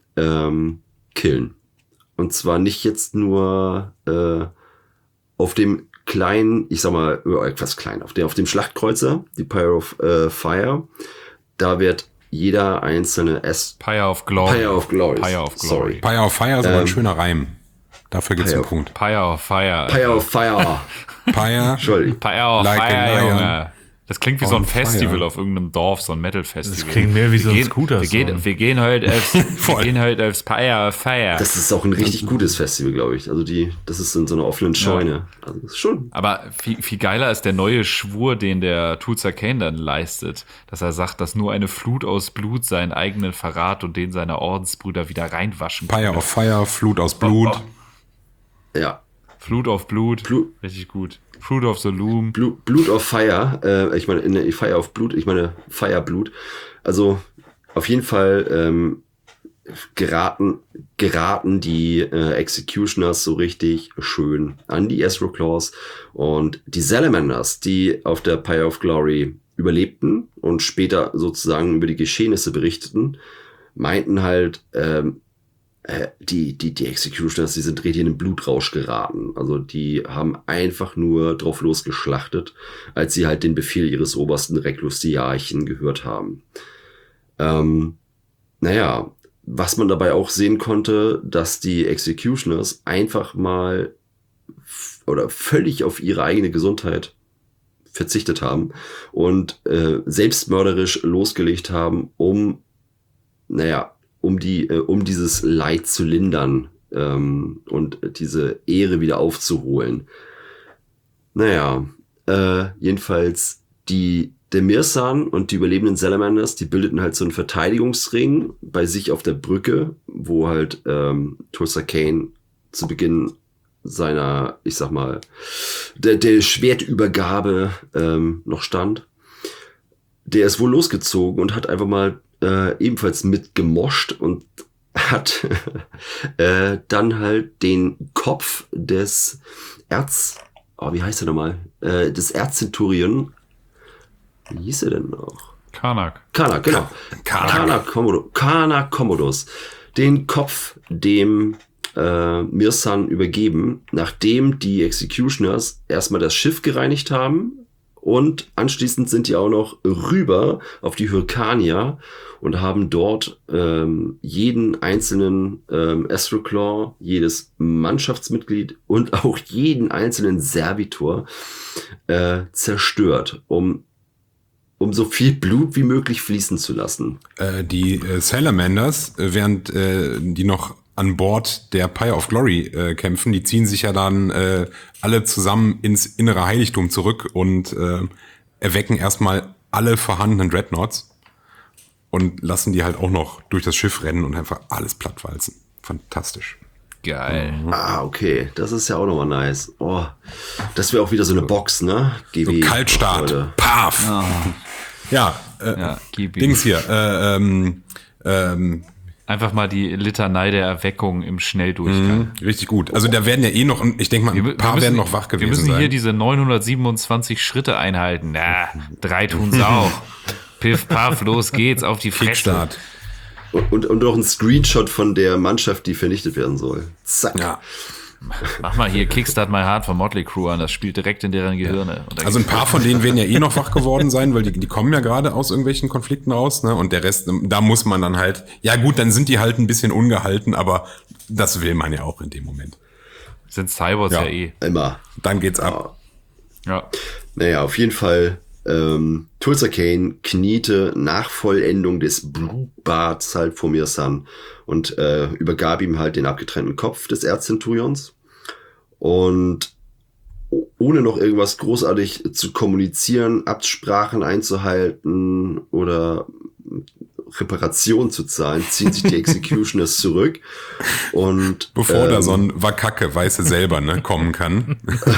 F: killen. Und zwar nicht jetzt nur auf dem kleinen, ich sag mal, etwas klein, auf dem Schlachtkreuzer, die Pyre of Fire, da wird jeder einzelne
C: Pyre of Glory.
F: Sorry.
E: Pyre of Fire ist aber ein schöner Reim. Dafür gibt's einen Punkt.
C: Pyre of Fire.
F: Pyre of Fire.
E: Pyre.
F: Entschuldigung.
C: Pyre of
E: Like
C: Fire, Junge. Das klingt wie so ein
E: On fire.
C: Festival auf irgendeinem Dorf, so ein Metal-Festival.
D: Das klingt mehr wie so ein Scooter.
C: Wir gehen heute aufs Fire.
F: Das ist auch ein richtig gutes Festival, glaube ich. Also das ist in so einer offenen Scheune. Also das ist schon.
C: Aber viel geiler ist der neue Schwur, den der Tulsa King dann leistet, dass er sagt, dass nur eine Flut aus Blut seinen eigenen Verrat und den seiner Ordensbrüder wieder reinwaschen kann.
E: Pyre of Fire, Flut aus Blut.
F: Ja.
C: Flut auf Blut. Richtig gut. Fruit of the Loom.
F: Blood of Fire. Ich meine, Fire of Blut. Ich meine, Fireblut. Also, auf jeden Fall geraten die Executioners so richtig schön an die Astroclaws. Und die Salamanders, die auf der Pyre of Glory überlebten und später sozusagen über die Geschehnisse berichteten, meinten halt, die Executioners, die sind richtig in den Blutrausch geraten. Also die haben einfach nur drauf losgeschlachtet, als sie halt den Befehl ihres obersten Reclus Diarchen gehört haben. Naja, was man dabei auch sehen konnte, dass die Executioners einfach mal oder völlig auf ihre eigene Gesundheit verzichtet haben und selbstmörderisch losgelegt haben, um dieses Leid zu lindern und diese Ehre wieder aufzuholen. Naja, jedenfalls der Mirsan und die überlebenden Salamanders, die bildeten halt so einen Verteidigungsring bei sich auf der Brücke, wo halt Tulsa King zu Beginn seiner, ich sag mal, der Schwertübergabe noch stand. Der ist wohl losgezogen und hat einfach mal ebenfalls mitgemoscht und hat dann halt den Kopf des wie heißt er nochmal? Des Erzzenturien. Wie hieß er denn noch?
C: Karnak,
F: genau. Karnak Commodus. Den Kopf dem Mirsan übergeben, nachdem die Executioners erstmal das Schiff gereinigt haben. Und anschließend sind die auch noch rüber auf die Hyrkania und haben dort jeden einzelnen Astroclaw, jedes Mannschaftsmitglied und auch jeden einzelnen Servitor zerstört, um so viel Blut wie möglich fließen zu lassen.
E: Die Salamanders, während die noch an Bord der Pyre of Glory kämpfen, die ziehen sich ja dann alle zusammen ins innere Heiligtum zurück und erwecken erstmal alle vorhandenen Dreadnoughts und lassen die halt auch noch durch das Schiff rennen und einfach alles plattwalzen. Fantastisch.
C: geil.
F: Okay, das ist ja auch nochmal nice. Oh, das wäre auch wieder so eine Box, ne?
E: So Kaltstart.
F: Leute.
E: Paf. Ja, Dings hier.
C: Einfach mal die Litanei der Erweckung im Schnelldurchgang.
E: Richtig gut. Also da werden ja eh noch, ich denke mal, ein paar werden noch wach gewesen sein.
C: Wir müssen hier diese 927 Schritte einhalten. 3 tun's auch. Piff, paff, los geht's, auf die Fresse.
E: Kickstart.
F: Und noch ein Screenshot von der Mannschaft, die vernichtet werden soll. Zack.
E: Ja.
C: Mach mal hier Kickstart My Heart von Motley Crue an, das spielt direkt in deren Gehirne. Und
E: Also ein paar von denen werden ja eh noch wach geworden sein, weil die kommen ja gerade aus irgendwelchen Konflikten raus, ne? Und der Rest, da muss man dann halt, ja gut, dann sind die halt ein bisschen ungehalten, aber das will man ja auch in dem Moment.
C: Sind Cyborgs ja eh.
F: Immer.
E: Dann geht's ab.
C: Ja.
F: Naja, auf jeden Fall, Tulsa King kniete nach Vollendung des Blutbads halt vor Mirsan und übergab ihm halt den abgetrennten Kopf des Erzzenturions. Und ohne noch irgendwas großartig zu kommunizieren, Absprachen einzuhalten oder Reparation zu zahlen, ziehen sich die Executioners zurück. Und
E: bevor da so ein Wakacke, weiße selber, ne, kommen kann.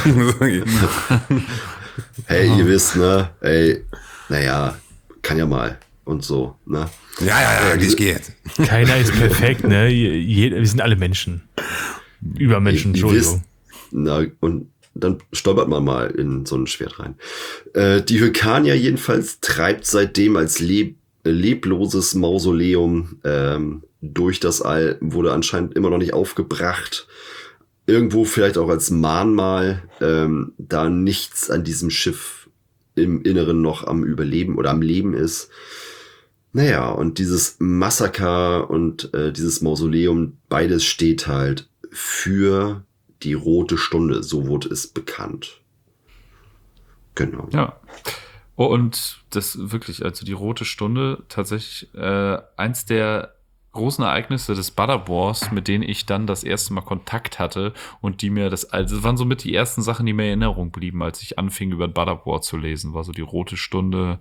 F: Hey, ihr wisst, ne? Ey, naja, kann ja mal und so, ne?
E: Ja, ich gehe jetzt.
D: Keiner ist perfekt, ne? Wir sind alle Menschen. Übermenschen, Entschuldigung.
F: Na, und dann stolpert man mal in so ein Schwert rein. Die Hyrkania jedenfalls treibt seitdem als lebloses Mausoleum durch das All, wurde anscheinend immer noch nicht aufgebracht. Irgendwo vielleicht auch als Mahnmal, da nichts an diesem Schiff im Inneren noch am Überleben oder am Leben ist. Naja, und dieses Massaker und dieses Mausoleum, beides steht halt für die Rote Stunde, so wurde es bekannt. Genau.
C: Ja. Oh, und das wirklich, also die Rote Stunde, tatsächlich eins der großen Ereignisse des Butter Wars, mit denen ich dann das erste Mal Kontakt hatte und die mir das waren somit die ersten Sachen, die mir in Erinnerung blieben, als ich anfing, über Butter War zu lesen, war so die Rote Stunde,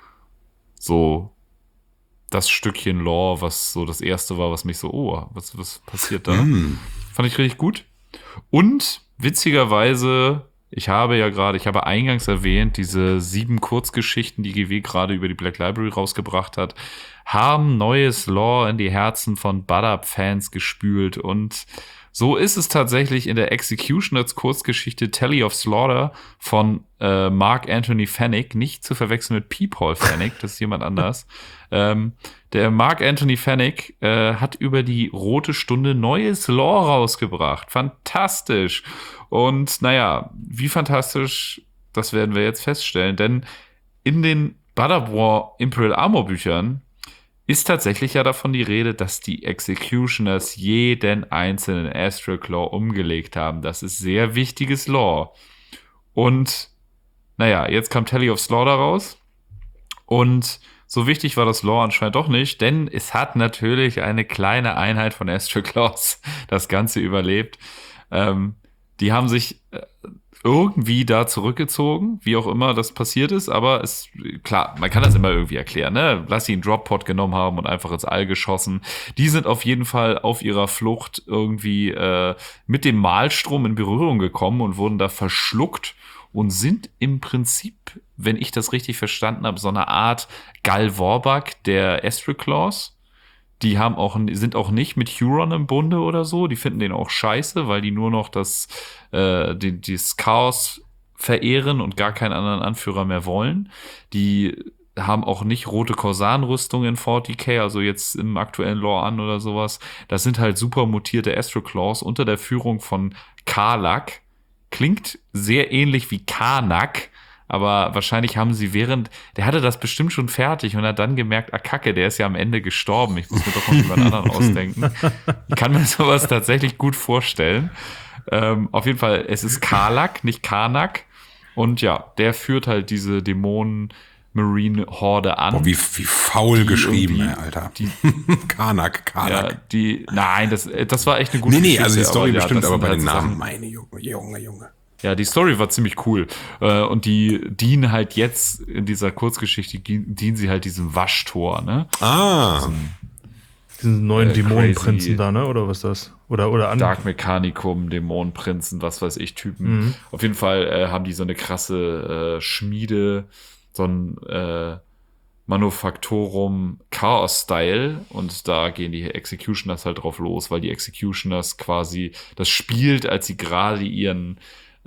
C: so das Stückchen Lore, was so das erste war, was mich so, was passiert da? Fand ich richtig gut. Und witzigerweise, ich habe eingangs erwähnt, diese 7 Kurzgeschichten, die GW gerade über die Black Library rausgebracht hat, haben neues Lore in die Herzen von Butter-Fans gespült. Und so ist es tatsächlich in der Executioners Kurzgeschichte Tally of Slaughter von Mark Anthony Fennick, nicht zu verwechseln mit P-Paul Fennick, das ist jemand anders. Der Mark Anthony Fennick hat über die Rote Stunde neues Lore rausgebracht. Fantastisch. Und naja, wie fantastisch, das werden wir jetzt feststellen. Denn in den Butter War Imperial Armor Büchern ist tatsächlich ja davon die Rede, dass die Executioners jeden einzelnen Astral Claw umgelegt haben. Das ist sehr wichtiges Lore. Und naja, jetzt kam Tally of Slaughter raus. Und so wichtig war das Lore anscheinend doch nicht, denn es hat natürlich eine kleine Einheit von Astral Claws das Ganze überlebt. Die haben sich irgendwie da zurückgezogen, wie auch immer das passiert ist, aber klar, man kann das immer irgendwie erklären, ne? Lass sie einen Drop-Pod genommen haben und einfach ins All geschossen. Die sind auf jeden Fall auf ihrer Flucht irgendwie mit dem Malstrom in Berührung gekommen und wurden da verschluckt und sind im Prinzip, wenn ich das richtig verstanden habe, so eine Art Gal Vorbak der Astral Claws. Die sind auch nicht mit Huron im Bunde oder so. Die finden den auch scheiße, weil die nur noch das Chaos verehren und gar keinen anderen Anführer mehr wollen. Die haben auch nicht rote Korsan-Rüstung in 40k, also jetzt im aktuellen Lore an oder sowas. Das sind halt super mutierte Astral Claws unter der Führung von Karlak. Klingt sehr ähnlich wie Karnak, aber wahrscheinlich haben sie der hatte das bestimmt schon fertig und hat dann gemerkt, Kacke, der ist ja am Ende gestorben, ich muss mir doch noch jemand anderen ausdenken. Ich kann mir sowas tatsächlich gut vorstellen. Auf jeden Fall, es ist Karlak, nicht Karnak. Und ja, der führt halt diese Dämonen-Marine-Horde an.
E: Boah, wie faul geschrieben, Alter. Karnak.
C: Ja, nein, das war echt eine gute Geschichte.
E: Also die Story
C: aber,
E: bestimmt, aber bei
C: halt
E: den Namen,
C: Sachen,
E: meine Junge.
C: Ja, die Story war ziemlich cool. Und die dienen halt jetzt in dieser Kurzgeschichte, dienen sie halt diesem Waschtor, ne?
D: Diesen neuen Dämonenprinzen da, ne? Oder was ist das? Oder
C: Dark Mechanicum, Dämonenprinzen, was weiß ich, Typen. Auf jeden Fall haben die so eine krasse Schmiede, so ein Manufaktorum Chaos-Style, und da gehen die Executioners halt drauf los, weil die Executioners quasi das spielt, als sie gerade ihren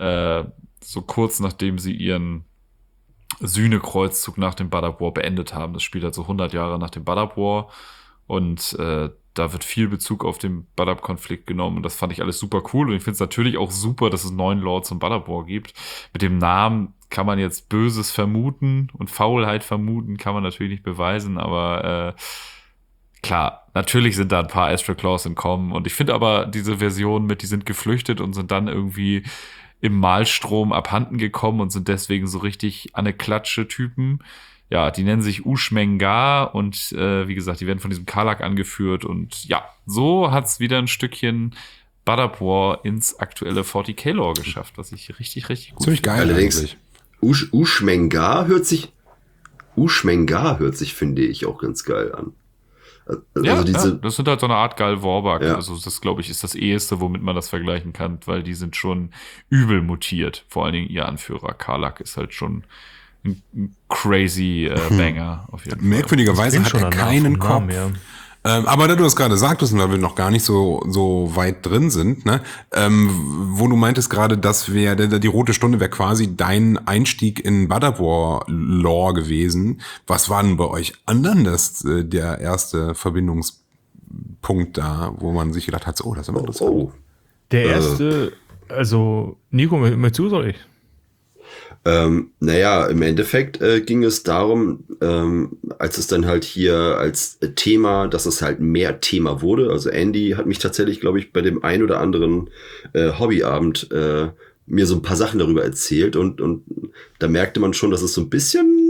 C: so kurz nachdem sie ihren Sühne-Kreuzzug nach dem Butter War beendet haben. Das spielt halt so 100 Jahre nach dem Butter War und da wird viel Bezug auf den Butter-Konflikt genommen und das fand ich alles super cool und ich finde es natürlich auch super, dass es neuen Lore zum Butter War gibt. Mit dem Namen kann man jetzt Böses vermuten und Faulheit vermuten, kann man natürlich nicht beweisen, aber klar, natürlich sind da ein paar Astral Claws entkommen und ich finde aber diese Version die sind geflüchtet und sind dann irgendwie im Malstrom abhanden gekommen und sind deswegen so richtig an eine Klatsche Typen. Ja, die nennen sich Ushmengar und wie gesagt, die werden von diesem Karlak angeführt und ja, so hat's wieder ein Stückchen Butter War ins aktuelle 40k Lore geschafft, was ich richtig, richtig gut
E: ziemlich geil.
F: Allerdings, Ushmengar hört sich, finde ich, auch ganz geil an.
C: Also das sind halt so eine Art Gal Vorbak.
F: Ja.
C: Also das, glaube ich, ist das eheste, womit man das vergleichen kann, weil die sind schon übel mutiert. Vor allen Dingen ihr Anführer Karlak ist halt schon ein crazy Banger. Auf jeden Fall.
E: Merkwürdigerweise hat er keinen Kopf.
D: Namen, ja.
E: Aber da du das gerade sagtest und da wir noch gar nicht so weit drin sind, ne, wo du meintest gerade, das wäre die Rote Stunde wäre quasi dein Einstieg in Butter War Lore gewesen. Was war denn bei euch anderen der erste Verbindungspunkt da, wo man sich gedacht hat, das ist immer interessant.
D: Der erste, also Nico, mal zu, soll ich?
F: Naja, im Endeffekt ging es darum, als es dann halt hier als Thema, dass es halt mehr Thema wurde. Also Andy hat mich tatsächlich, glaube ich, bei dem ein oder anderen Hobbyabend mir so ein paar Sachen darüber erzählt und da merkte man schon, dass es so ein bisschen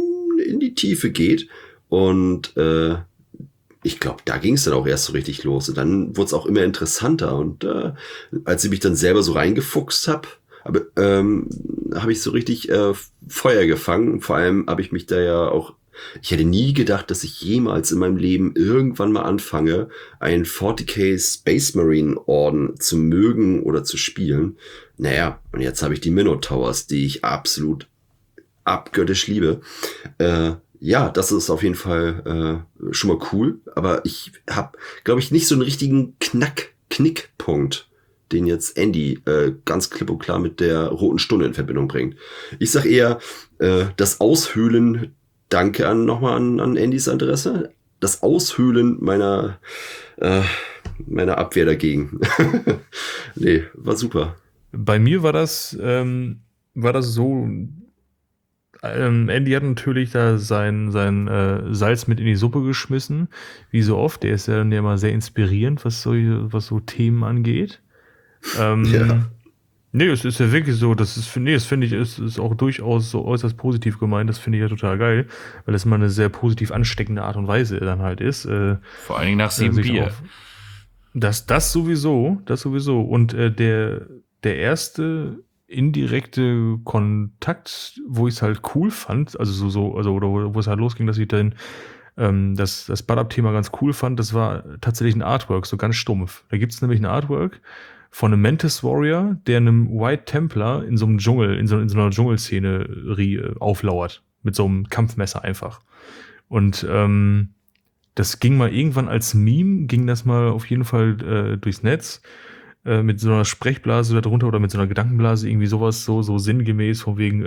F: in die Tiefe geht. Und ich glaube, da ging es dann auch erst so richtig los. Und dann wurde es auch immer interessanter. Und als ich mich dann selber so reingefuchst habe, habe ich so richtig Feuer gefangen. Vor allem habe ich mich da ja auch, ich hätte nie gedacht, dass ich jemals in meinem Leben irgendwann mal anfange, einen 40k Space Marine Orden zu mögen oder zu spielen. Naja, und jetzt habe ich die Minotaurs, die ich absolut abgöttisch liebe. Ja, das ist auf jeden Fall schon mal cool. Aber ich habe, glaube ich, nicht so einen richtigen Knickpunkt, den jetzt Andy ganz klipp und klar mit der Roten Stunde in Verbindung bringt. Ich sag eher, das Aushöhlen, danke nochmal an Andys Adresse, das Aushöhlen meiner Abwehr dagegen. Nee, war super.
D: Bei mir war das so, Andy hat natürlich da sein Salz mit in die Suppe geschmissen, wie so oft. Der ist ja dann ja mal sehr inspirierend, was so Themen angeht.
F: Ja.
D: Nee, es ist ja wirklich so, das finde ich, ist auch durchaus so äußerst positiv gemeint. Das finde ich ja total geil, weil das mal eine sehr positiv ansteckende Art und Weise dann halt ist.
C: Vor allen Dingen nach 7 Bier.
D: Das sowieso. Und der erste indirekte Kontakt, wo ich es halt cool fand, oder wo es halt losging, dass ich dann das Bad-Up-Thema ganz cool fand, das war tatsächlich ein Artwork, so ganz stumpf. Da gibt es nämlich ein Artwork von einem Mantis Warrior, der einem White Templar in so einem Dschungel, in so einer Dschungelszenerie auflauert. Mit so einem Kampfmesser einfach. Und das ging mal irgendwann als Meme, ging das mal auf jeden Fall durchs Netz. Mit so einer Sprechblase darunter oder mit so einer Gedankenblase, irgendwie sowas, so sinngemäß, von wegen,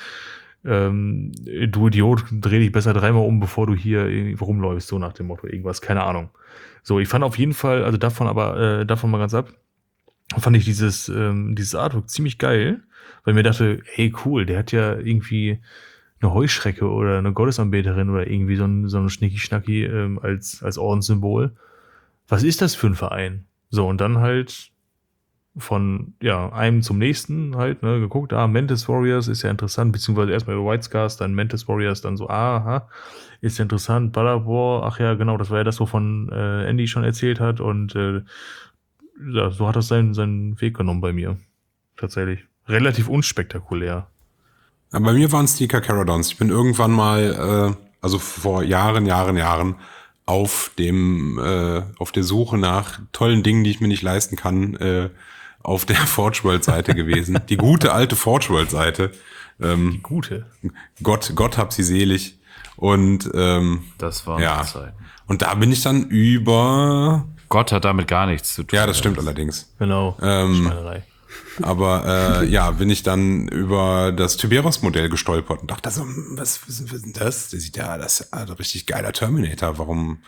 D: du Idiot, dreh dich besser 3-mal um, bevor du hier irgendwie rumläufst, so nach dem Motto, irgendwas, keine Ahnung. So, ich fand auf jeden Fall, also davon mal ganz ab, fand ich dieses Artwork ziemlich geil, weil ich mir dachte, hey cool, der hat ja irgendwie eine Heuschrecke oder eine Gottesanbeterin oder irgendwie so ein Schnicki-Schnacki als Ordenssymbol. Was ist das für ein Verein? So, und dann halt von einem zum nächsten halt, ne, geguckt, Mantis Warriors ist ja interessant, beziehungsweise erstmal über White Scars, dann Mantis Warriors, dann so, aha, ist ja interessant, Balabor, ach ja, genau, das war ja das, wovon Andy schon erzählt hat und so hat das seinen Weg genommen bei mir. Tatsächlich. Relativ unspektakulär.
E: Ja, bei mir waren es die Carcharodons. Ich bin irgendwann mal, also vor Jahren, auf der Suche nach tollen Dingen, die ich mir nicht leisten kann, auf der Forge World Seite gewesen. Die gute alte Forge World Seite.
D: Die gute.
E: Gott hab sie selig. Und
C: das war eine Zeit.
E: Und da bin ich dann über.
C: Gott hat damit gar nichts zu tun.
E: Ja, das stimmt allerdings.
D: Genau. Schweinerei.
E: Aber bin ich dann über das Tyberos-Modell gestolpert und dachte so, was ist denn das? Das ist ein richtig geiler Terminator. Warum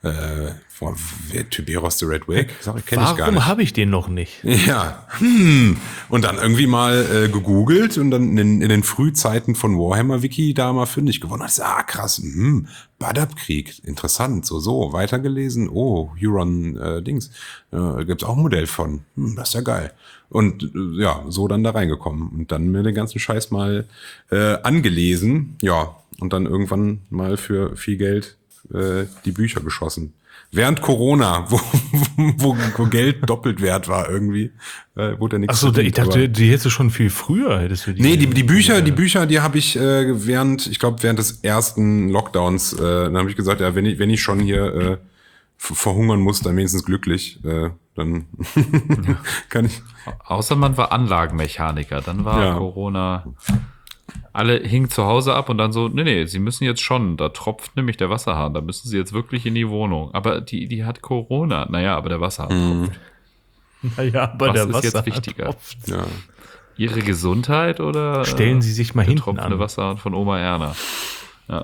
E: wird Tyberos the Red Wig? Kenn ich gar nicht.
D: Warum habe ich den noch nicht?
E: Ja. Und dann irgendwie mal gegoogelt und dann in den Frühzeiten von Warhammer Wiki da mal fündig geworden. Ich dachte, krass, Bad-Up-Krieg, interessant, so, weitergelesen, Huron Dings, gibt's auch ein Modell von, das ist ja geil. Und so dann da reingekommen und dann mir den ganzen Scheiß mal angelesen, und dann irgendwann mal für viel Geld die Bücher geschossen. Während Corona, wo Geld doppelt wert war irgendwie, wurde ja nichts.
D: Achso, ich dachte, die hättest du schon viel früher, hättest du die.
E: Nee, die Bücher, die habe ich während des ersten Lockdowns, dann habe ich gesagt, wenn ich schon hier verhungern muss, dann wenigstens glücklich, dann kann ich.
C: Außer man war Anlagenmechaniker, dann war Corona. Alle hingen zu Hause ab und dann so, nee, sie müssen jetzt schon, da tropft nämlich der Wasserhahn, da müssen sie jetzt wirklich in die Wohnung. Aber die hat Corona. Naja, aber der Wasserhahn tropft.
D: Naja, aber der
C: Was ist
D: Wasserhahn
C: jetzt wichtiger?
D: tropft.
E: Ja.
C: Ihre Gesundheit oder
D: Stellen Sie sich mal
C: der
D: hinten
C: tropfende
D: an.
C: Wasserhahn von Oma Erna? Ja.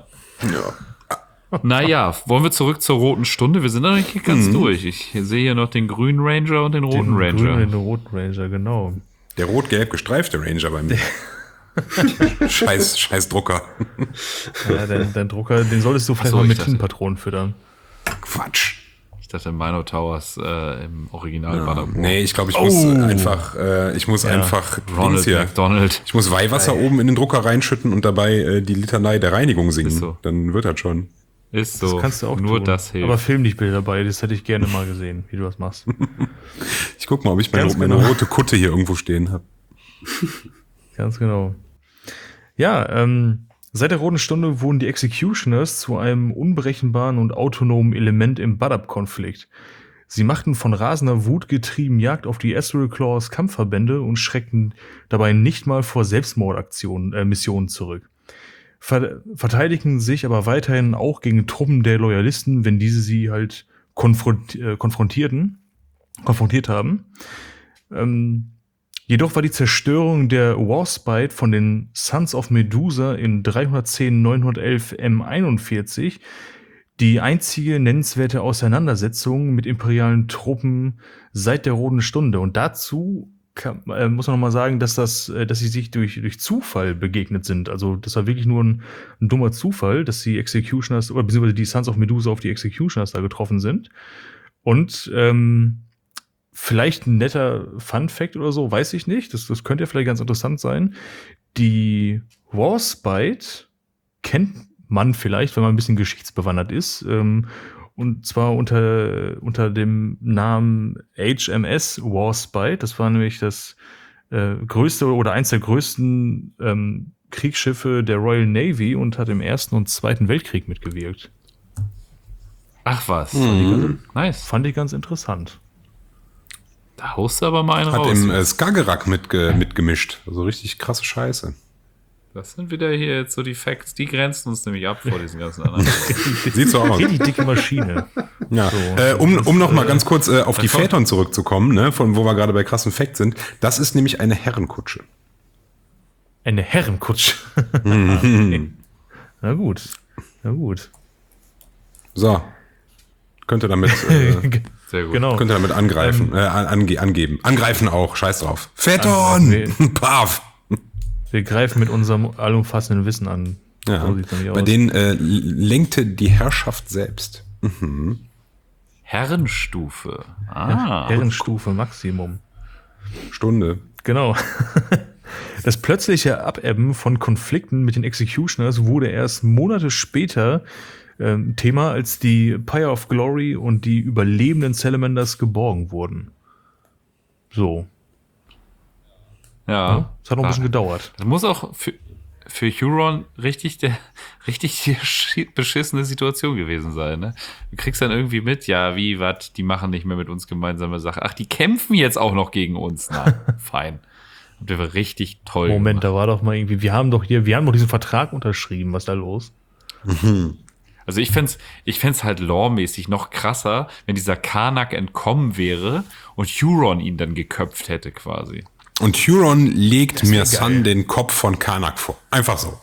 C: Naja, wollen wir zurück zur Roten Stunde? Wir sind noch nicht ganz durch. Ich sehe hier noch den grünen Ranger und den roten Ranger.
D: Den roten Ranger, genau.
E: Der rot-gelb gestreifte Ranger bei mir. Scheiß Drucker.
D: Ja, dein Drucker, den solltest du vielleicht mal mit Tintenpatronen füttern.
E: Quatsch.
C: dachte Minor Towers im Original Butterboard.
E: Nee, ich glaube, ich muss einfach
C: Ronald
E: Dings hier.
C: McDonald.
E: Ich muss Weihwasser oben in den Drucker reinschütten und dabei die Litanei der Reinigung singen.
C: Ist so.
E: Dann wird das schon.
C: Ist so.
D: Das kannst du auch
C: Nur
D: tun.
C: das hilft.
D: Aber film dich Bilder dabei, das hätte ich gerne mal gesehen, wie du das machst.
E: Ich guck mal, ob ich meine
D: Ganz genau.
E: rote Kutte hier irgendwo stehen habe.
D: Ganz genau. Ja, seit der Roten Stunde wurden die Executioners zu einem unberechenbaren und autonomen Element im Badab-Konflikt. Sie machten von rasender Wut getrieben Jagd auf die Astral Claws Kampfverbände und schreckten dabei nicht mal vor Missionen zurück. Verteidigen sich aber weiterhin auch gegen Truppen der Loyalisten, wenn diese sie halt konfrontiert haben. Jedoch war die Zerstörung der Warspite von den Sons of Medusa in 310-911 M41 die einzige nennenswerte Auseinandersetzung mit imperialen Truppen seit der Roten Stunde. Und dazu muss man nochmal sagen, dass sie sich durch Zufall begegnet sind. Also das war wirklich nur ein dummer Zufall, dass die Executioners, oder beziehungsweise die Sons of Medusa auf die Executioners da getroffen sind. Und vielleicht ein netter Fun-Fact oder so, weiß ich nicht. Das könnte ja vielleicht ganz interessant sein. Die Warspite kennt man vielleicht, wenn man ein bisschen geschichtsbewandert ist. Und zwar unter dem Namen HMS Warspite. Das war nämlich das größte oder eins der größten Kriegsschiffe der Royal Navy und hat im Ersten und Zweiten Weltkrieg mitgewirkt.
C: Ach was. Nice.
D: Fand ich ganz interessant.
C: Da haust du aber mal einen
E: Hat
C: raus.
E: im Skagerrak mitgemischt. Also richtig krasse Scheiße.
C: Das sind wieder hier jetzt so die Facts. Die grenzen uns nämlich ab vor diesen ganzen anderen.
E: Sieht so aus.
D: Die dicke Maschine.
E: Ja.
D: So,
E: Um noch mal ganz kurz auf die Phaeton zurückzukommen, ne, von wo wir gerade bei krassen Facts sind. Das ist nämlich eine Herrenkutsche.
D: Eine Herrenkutsche. Okay. Na gut. So.
E: Könnt ihr damit,
C: Sehr gut.
D: Genau.
E: könnt ihr damit angreifen, angeben. Angreifen auch, scheiß drauf. Phaeton! Paf!
D: Wir greifen mit unserem allumfassenden Wissen an.
E: Ja.
D: So sieht's nämlich
E: Bei
D: aus.
E: denen lenkte die Herrschaft selbst.
C: Herrenstufe.
D: Herrenstufe Maximum.
E: Stunde.
D: Genau. Das plötzliche Abebben von Konflikten mit den Executioners wurde erst Monate später Thema, als die Pyre of Glory und die überlebenden Salamanders geborgen wurden. So.
C: Ja.
D: Das hat noch ein bisschen gedauert.
C: Das muss auch für Huron richtig die beschissene Situation gewesen sein, ne? Du kriegst dann irgendwie mit, ja, wie, was, die machen nicht mehr mit uns gemeinsame Sache. Ach, die kämpfen jetzt auch noch gegen uns. Na, fein. Und der war richtig toll.
D: Moment,
C: gemacht.
D: da war doch mal irgendwie, wir haben doch diesen Vertrag unterschrieben, was ist da los?
C: Also ich fänd's halt loremäßig noch krasser, wenn dieser Karnak entkommen wäre und Huron ihn dann geköpft hätte quasi.
E: Und Huron legt mir
D: geil.
E: Sun den Kopf von Karnak vor. Einfach so.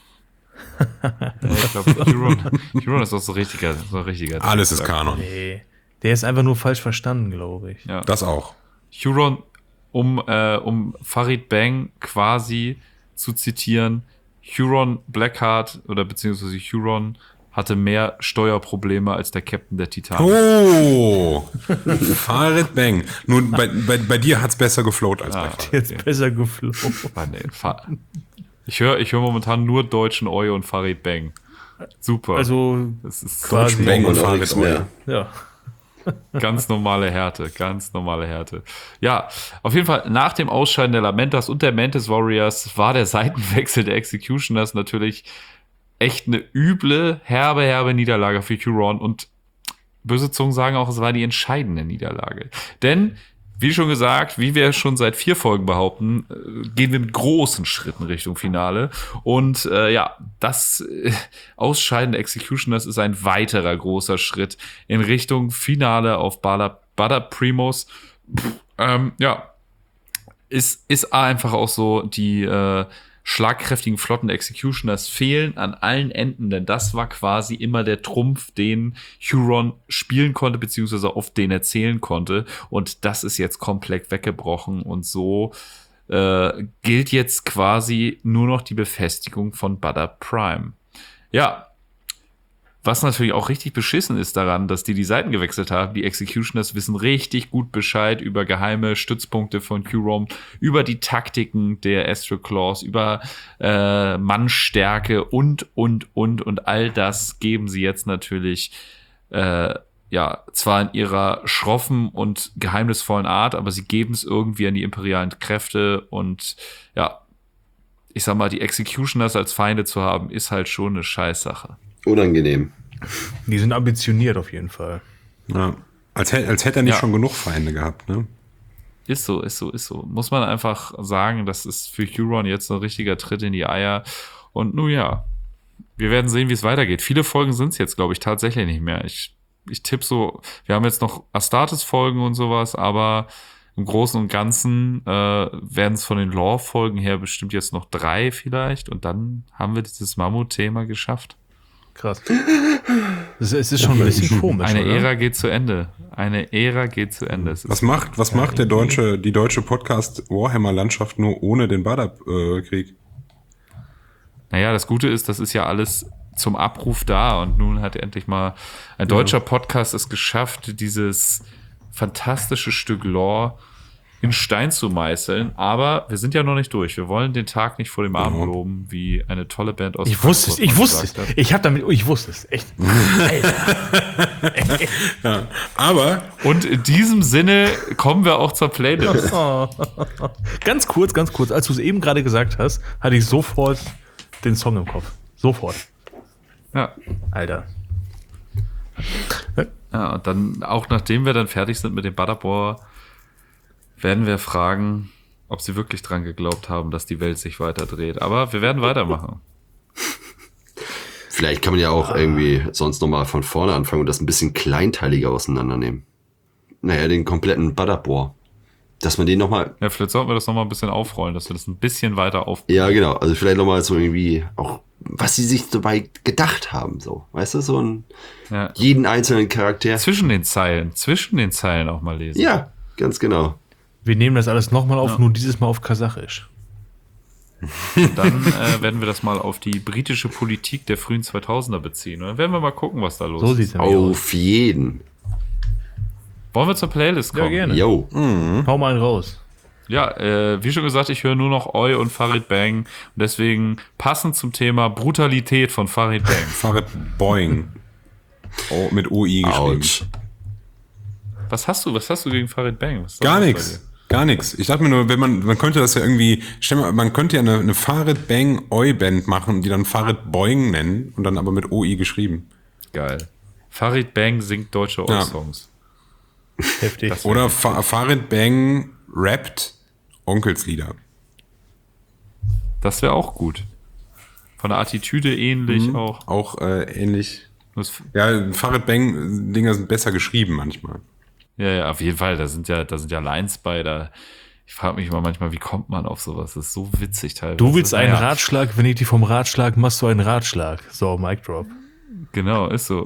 C: Ich glaube, Huron ist auch so richtiger.
E: Alles ist Kanon.
D: Nee. Der ist einfach nur falsch verstanden, glaube ich.
C: Ja.
E: Das auch.
C: Huron, um Farid Bang quasi zu zitieren, Huron Blackheart oder beziehungsweise Huron hatte mehr Steuerprobleme als der Captain der Titanic.
E: Oh! Farid Bang. Nur bei dir hat's besser geflowt als bei Farid.
D: Jetzt besser geflogen.
C: Mann, ey, ich höre momentan nur deutschen Oi und Farid Bang. Super.
D: Also
C: das ist
D: quasi.
E: Bang und
F: Und auch
E: Farid
F: nichts mehr.
D: Ja.
C: ganz normale Härte. Ja, auf jeden Fall nach dem Ausscheiden der Lamentas und der Mantis Warriors war der Seitenwechsel der Executioners natürlich echt eine üble, herbe Niederlage für Huron und böse Zungen sagen auch, es war die entscheidende Niederlage. Denn, wie schon gesagt, wie wir schon seit 4 Folgen behaupten, gehen wir mit großen Schritten Richtung Finale. Und das Ausscheiden der Executioners ist ein weiterer großer Schritt in Richtung Finale auf Bada Primos. Ist einfach auch so, die schlagkräftigen Flotten Executioners fehlen an allen Enden, denn das war quasi immer der Trumpf, den Huron spielen konnte, beziehungsweise auf den er zählen konnte. Und das ist jetzt komplett weggebrochen und so gilt jetzt quasi nur noch die Befestigung von Bada Prime. Ja, was natürlich auch richtig beschissen ist daran, dass die Seiten gewechselt haben. Die Executioners wissen richtig gut Bescheid über geheime Stützpunkte von Q-Rom, über die Taktiken der Astral Claws, über Mannstärke und all das geben sie jetzt natürlich zwar in ihrer schroffen und geheimnisvollen Art, aber sie geben es irgendwie an die imperialen Kräfte und ja, ich sag mal, die Executioners als Feinde zu haben, ist halt schon eine Scheißsache.
F: Unangenehm.
D: Die sind ambitioniert auf jeden Fall.
E: Ja. Als hätte er nicht schon genug Feinde gehabt, ne?
C: Ist so. Muss man einfach sagen, das ist für Huron jetzt ein richtiger Tritt in die Eier. Und nun ja, wir werden sehen, wie es weitergeht. Viele Folgen sind es jetzt, glaube ich, tatsächlich nicht mehr. Ich tippe so, wir haben jetzt noch Astartes-Folgen und sowas, aber im Großen und Ganzen werden es von den Lore-Folgen her bestimmt jetzt noch 3 vielleicht. Und dann haben wir dieses Mammut-Thema geschafft.
D: Krass. Es ist schon ein bisschen komisch.
C: Eine
D: oder?
C: Ära geht zu Ende.
E: Was macht die deutsche Podcast-Warhammer-Landschaft nur ohne den Badab-Krieg?
C: Naja, das Gute ist, das ist ja alles zum Abruf da und nun hat endlich mal ein deutscher Podcast es geschafft, dieses fantastische Stück Lore in Stein zu meißeln, aber wir sind ja noch nicht durch. Wir wollen den Tag nicht vor dem Abend loben, wie eine tolle Band aus
D: Ich wusste es. Ich wusste es. Echt. Alter.
E: Ja, aber
C: Und in diesem Sinne kommen wir auch zur Playlist.
D: Oh. Ganz kurz. Als du es eben gerade gesagt hast, hatte ich sofort den Song im Kopf. Sofort.
C: Ja.
D: Alter.
C: Ja, und dann, auch nachdem wir dann fertig sind mit dem Badabor, werden wir fragen, ob sie wirklich dran geglaubt haben, dass die Welt sich weiter dreht. Aber wir werden weitermachen.
F: Vielleicht kann man ja auch irgendwie sonst nochmal von vorne anfangen und das ein bisschen kleinteiliger auseinandernehmen. Naja, den kompletten Badabor. Dass man den nochmal...
C: Ja, vielleicht sollten wir das nochmal ein bisschen aufrollen, dass wir das ein bisschen weiter aufbauen.
F: Ja, genau. Also vielleicht nochmal so irgendwie auch, was sie sich dabei gedacht haben, so. Weißt du, so ein...
C: Ja.
F: Jeden einzelnen Charakter.
C: Zwischen den Zeilen auch mal lesen.
F: Ja, ganz genau.
D: Wir nehmen das alles nochmal auf, nur dieses Mal auf Kasachisch.
C: Und dann werden wir das mal auf die britische Politik der frühen 2000er beziehen. Und dann werden wir mal gucken, was da los
D: So
C: ist.
D: sieht's nämlich aus.
F: Auf jeden.
C: Wollen wir zur Playlist kommen?
D: Ja, gerne.
F: Yo.
D: Hau mal einen raus.
C: Ja, wie schon gesagt, ich höre nur noch Oi und Farid Bang. Und deswegen passend zum Thema Brutalität von Farid Bang.
E: Farid Boing. Oh, mit OI geschrieben.
F: Ouch.
C: Was hast du gegen Farid Bang? Was ist
E: Gar
C: das
E: nichts.
C: bei dir?
E: Gar nichts. Ich dachte mir nur, wenn man könnte das ja irgendwie, man könnte ja eine Farid Bang Oi-Band machen, die dann Farid Boing nennen und dann aber mit OI geschrieben.
C: Geil. Farid Bang singt deutsche Oi-Songs.
D: Heftig.
E: Oder Farid Bang rappt Onkelslieder.
C: Das wäre auch gut. Von der Attitüde ähnlich auch.
E: Auch ähnlich.
C: Das,
E: Ja, Farid Bang Dinger sind besser geschrieben manchmal.
C: ja, auf jeden Fall. Da sind ja Lines bei. Ich frage mich immer manchmal, wie kommt man auf sowas? Das ist so witzig teilweise.
D: Du willst einen
C: Naja,
D: Ratschlag, wenn ich dich vom Ratschlag, machst du einen Ratschlag. So, Mic Drop.
C: Genau, ist so.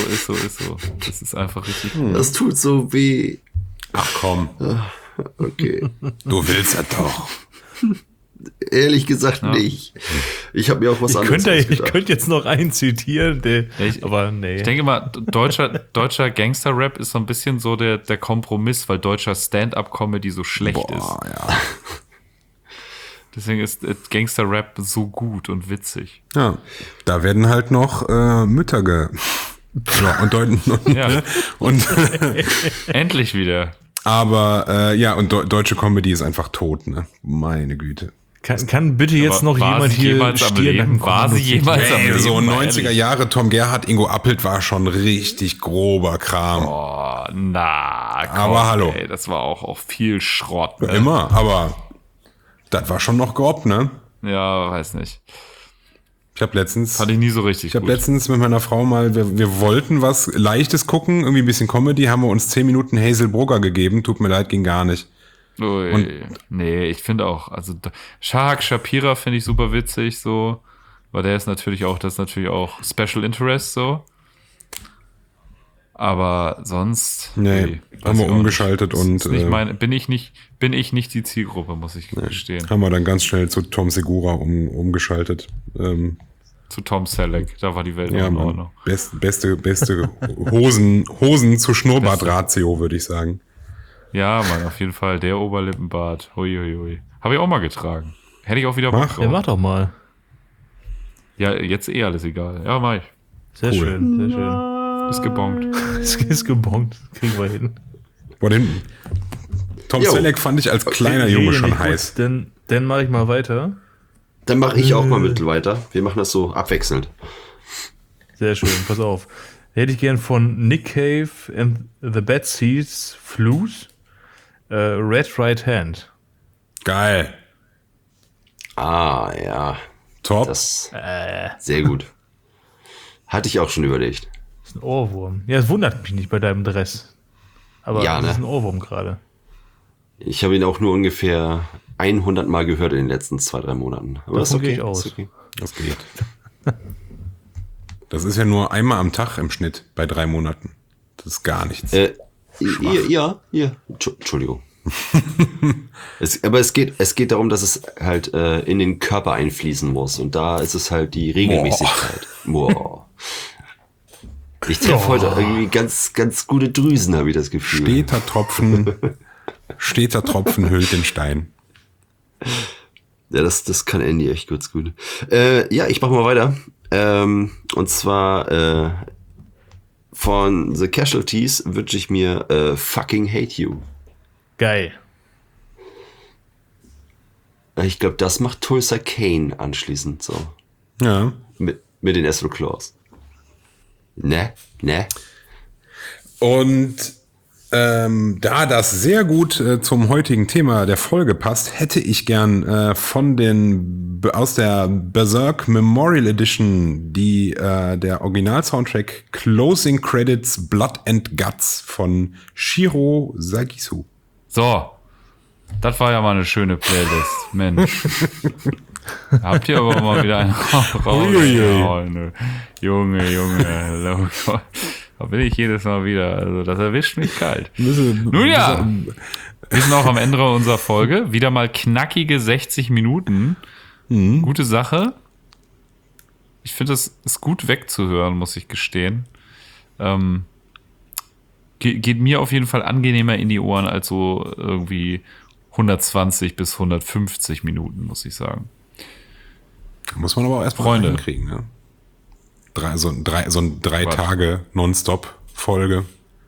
C: Das ist einfach richtig gut.
F: Das tut so weh.
E: Ach komm,
F: Okay.
E: du willst ja doch.
F: Ehrlich gesagt nicht. Ich habe mir auch was anderes
D: Ich
F: ausgedacht.
D: könnte jetzt noch einen zitieren, aber nee.
C: Ich denke mal, deutscher Gangster-Rap ist so ein bisschen so der Kompromiss, weil deutscher Stand-up-Comedy so schlecht ist.
E: Ja.
C: Deswegen ist Gangster-Rap so gut und witzig.
E: Ja, da werden halt noch Mütter ja, und deuten
C: Ja.
E: und
C: Endlich wieder.
E: aber ja, und deutsche Comedy ist einfach tot, ne? Meine Güte.
D: Kann bitte jetzt
C: Aber
D: noch
C: war
D: jemand
C: sie
D: hier
C: jemals am Leben? War sie jemals am Leben?
E: So
C: Mal
E: 90er
C: ehrlich.
E: Jahre Tom Gerhardt, Ingo Appelt war schon richtig grober Kram.
C: Oh, na, komm,
E: Aber hallo.
C: Ey, das war auch viel Schrott. Ne?
E: Immer, aber das war schon noch grob, ne?
C: Ja, weiß nicht.
E: Ich habe letztens
C: Fand ich nie so richtig gut.
E: letztens mit meiner Frau mal, wir wollten was Leichtes gucken, irgendwie ein bisschen Comedy, haben wir uns 10 Minuten Hazel Brugger gegeben. Tut mir leid, ging gar nicht.
C: Ui, nee, ich finde auch, also Shahak Shapira finde ich super witzig, so, weil das ist natürlich auch Special Interest, so. Aber sonst
E: Nee,
C: weiß
E: haben wir
C: ich auch
E: umgeschaltet
C: nicht.
E: und
C: Ist nicht bin ich nicht die Zielgruppe, muss ich gestehen.
E: haben wir dann ganz schnell zu Tom Segura umgeschaltet.
C: zu Tom Selleck. Da war die Welt
E: Ja,
C: auch in
E: Mann.
C: Ordnung.
E: Beste Hosen zu Schnurrbart-Ratio, würde ich sagen.
C: Ja, Mann, auf jeden Fall. Der Oberlippenbart. Hui. Habe ich auch mal getragen. Hätte ich auch wieder Bock
E: Mach.
C: drauf.
D: Ja, mach doch mal.
C: Ja, jetzt alles egal. Ja, mach ich.
D: Sehr
E: Cool.
D: schön, sehr schön.
C: Ist gebongt.
D: Es ist gebongt. Kriegen wir hin.
E: Boah, Tom
F: Jo.
E: Selleck fand ich als kleiner Junge
D: Rede
E: schon
D: nicht
E: heiß.
D: gut, Dann mache ich mal weiter.
F: Dann mache ich auch mal mit weiter. Wir machen das so abwechselnd.
D: Sehr schön, pass auf. Hätte ich gern von Nick Cave and the Bad Seeds Flues Red Right Hand.
E: Geil.
F: Ah, ja.
E: Top.
F: Das sehr gut. Hatte ich auch schon überlegt.
D: Das ist ein Ohrwurm. Ja, es wundert mich nicht bei deinem Dress. Aber
F: Ja,
D: das
F: ne?
D: ist ein Ohrwurm gerade.
F: Ich habe ihn auch nur ungefähr 100 Mal gehört in den letzten 2-3 Monaten. Aber das ist
D: Davon gehe
F: okay.
D: ich aus.
F: Ist okay.
E: Das geht. Das ist ja nur einmal am Tag im Schnitt bei 3 Monaten. Das ist gar nichts.
F: Ja. Entschuldigung. Aber es geht darum, dass es halt in den Körper einfließen muss. Und da ist es halt die Regelmäßigkeit. Boah. Ich treffe heute irgendwie ganz, ganz gute Drüsen, habe ich das Gefühl.
E: Steter Tropfen hüllt den Stein.
F: Ja, das kann Andy echt kurz gut. Ja, ich mach mal weiter. Und zwar von The Casualties wünsche ich mir Fucking Hate You.
D: Geil.
F: Ich glaube, das macht Tulsa Kane anschließend so.
E: Ja.
F: Mit den Astro Claws. Ne?
E: Und da das sehr gut zum heutigen Thema der Folge passt, hätte ich gern aus der Berserk Memorial Edition der Original-Soundtrack Closing Credits Blood and Guts von Shiro Sagisu.
C: So. Das war ja mal eine schöne Playlist. Mensch. Habt ihr aber mal wieder einen rausgehauen. Junge. Da bin ich jedes Mal wieder. Also das erwischt mich kalt. Nun ja. Wir sind auch am Ende unserer Folge. Wieder mal knackige 60 Minuten. Gute Sache. Ich finde, es ist gut wegzuhören, muss ich gestehen. Geht mir auf jeden Fall angenehmer in die Ohren als so irgendwie 120 bis 150 Minuten, muss ich sagen.
E: Muss man aber auch erstmal
C: Freunde.
E: hinkriegen, ne? So ein 3 Tage Nonstop-Folge.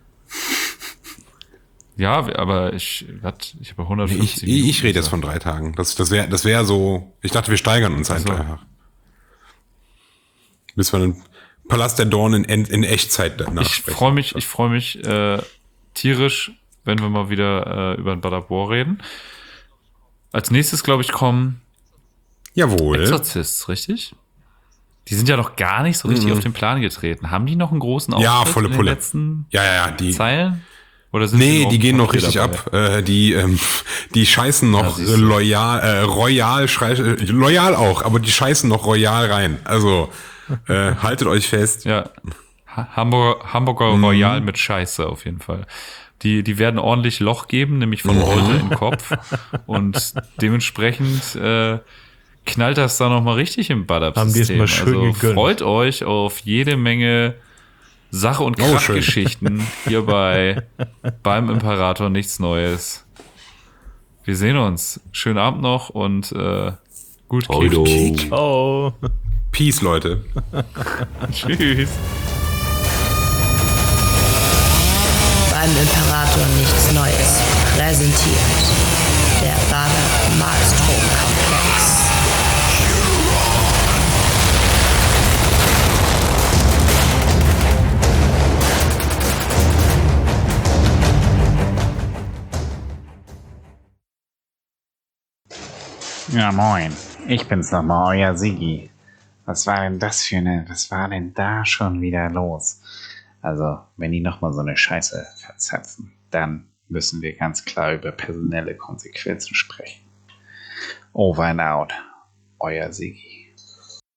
C: Ja, aber ich habe 150 Minuten.
E: Ich rede jetzt von 3 Tagen. Das wär so. Ich dachte, wir steigern uns einfach. Bis wir den Palast der Dornen in Echtzeit nachsprechen.
C: Ich freue mich tierisch, wenn wir mal wieder über den Badabor reden. Als nächstes, glaube ich, kommen
E: Jawohl.
C: Exorcists, richtig? Die sind ja noch gar nicht so richtig auf den Plan getreten. Haben die noch einen großen Auftritt
E: Ja, volle
C: in den
E: Pulle.
C: letzten
E: Ja, die.
C: Zeilen? Oder sind
E: Die gehen noch richtig
C: dabei?
E: ab. Die scheißen noch
C: siehst du.
E: loyal auch, aber die scheißen noch royal rein. Also haltet euch fest.
C: Ja, Hamburger Royal mit Scheiße auf jeden Fall. Die werden ordentlich Loch geben, nämlich von heute in den Kopf. Und dementsprechend knallt das da nochmal richtig im
D: Haben die es
C: Badab-System.
D: mal schön
C: Also
D: gegönnt.
C: freut euch auf jede Menge Sache- und
E: schön.
C: Krachgeschichten hier beim Imperator nichts Neues. Wir sehen uns. Schönen Abend noch und gut
F: Hallo.
C: Kick.
D: Oh.
E: Peace, Leute.
C: Tschüss.
B: Beim Imperator nichts Neues. Präsentiert der Bader Malstrom-Komplex.
G: Ja, moin. Ich bin's nochmal, euer Siggi. Was war denn da schon wieder los? Also, wenn die nochmal so eine Scheiße verzapfen, dann müssen wir ganz klar über personelle Konsequenzen sprechen. Over and out. Euer Siggi.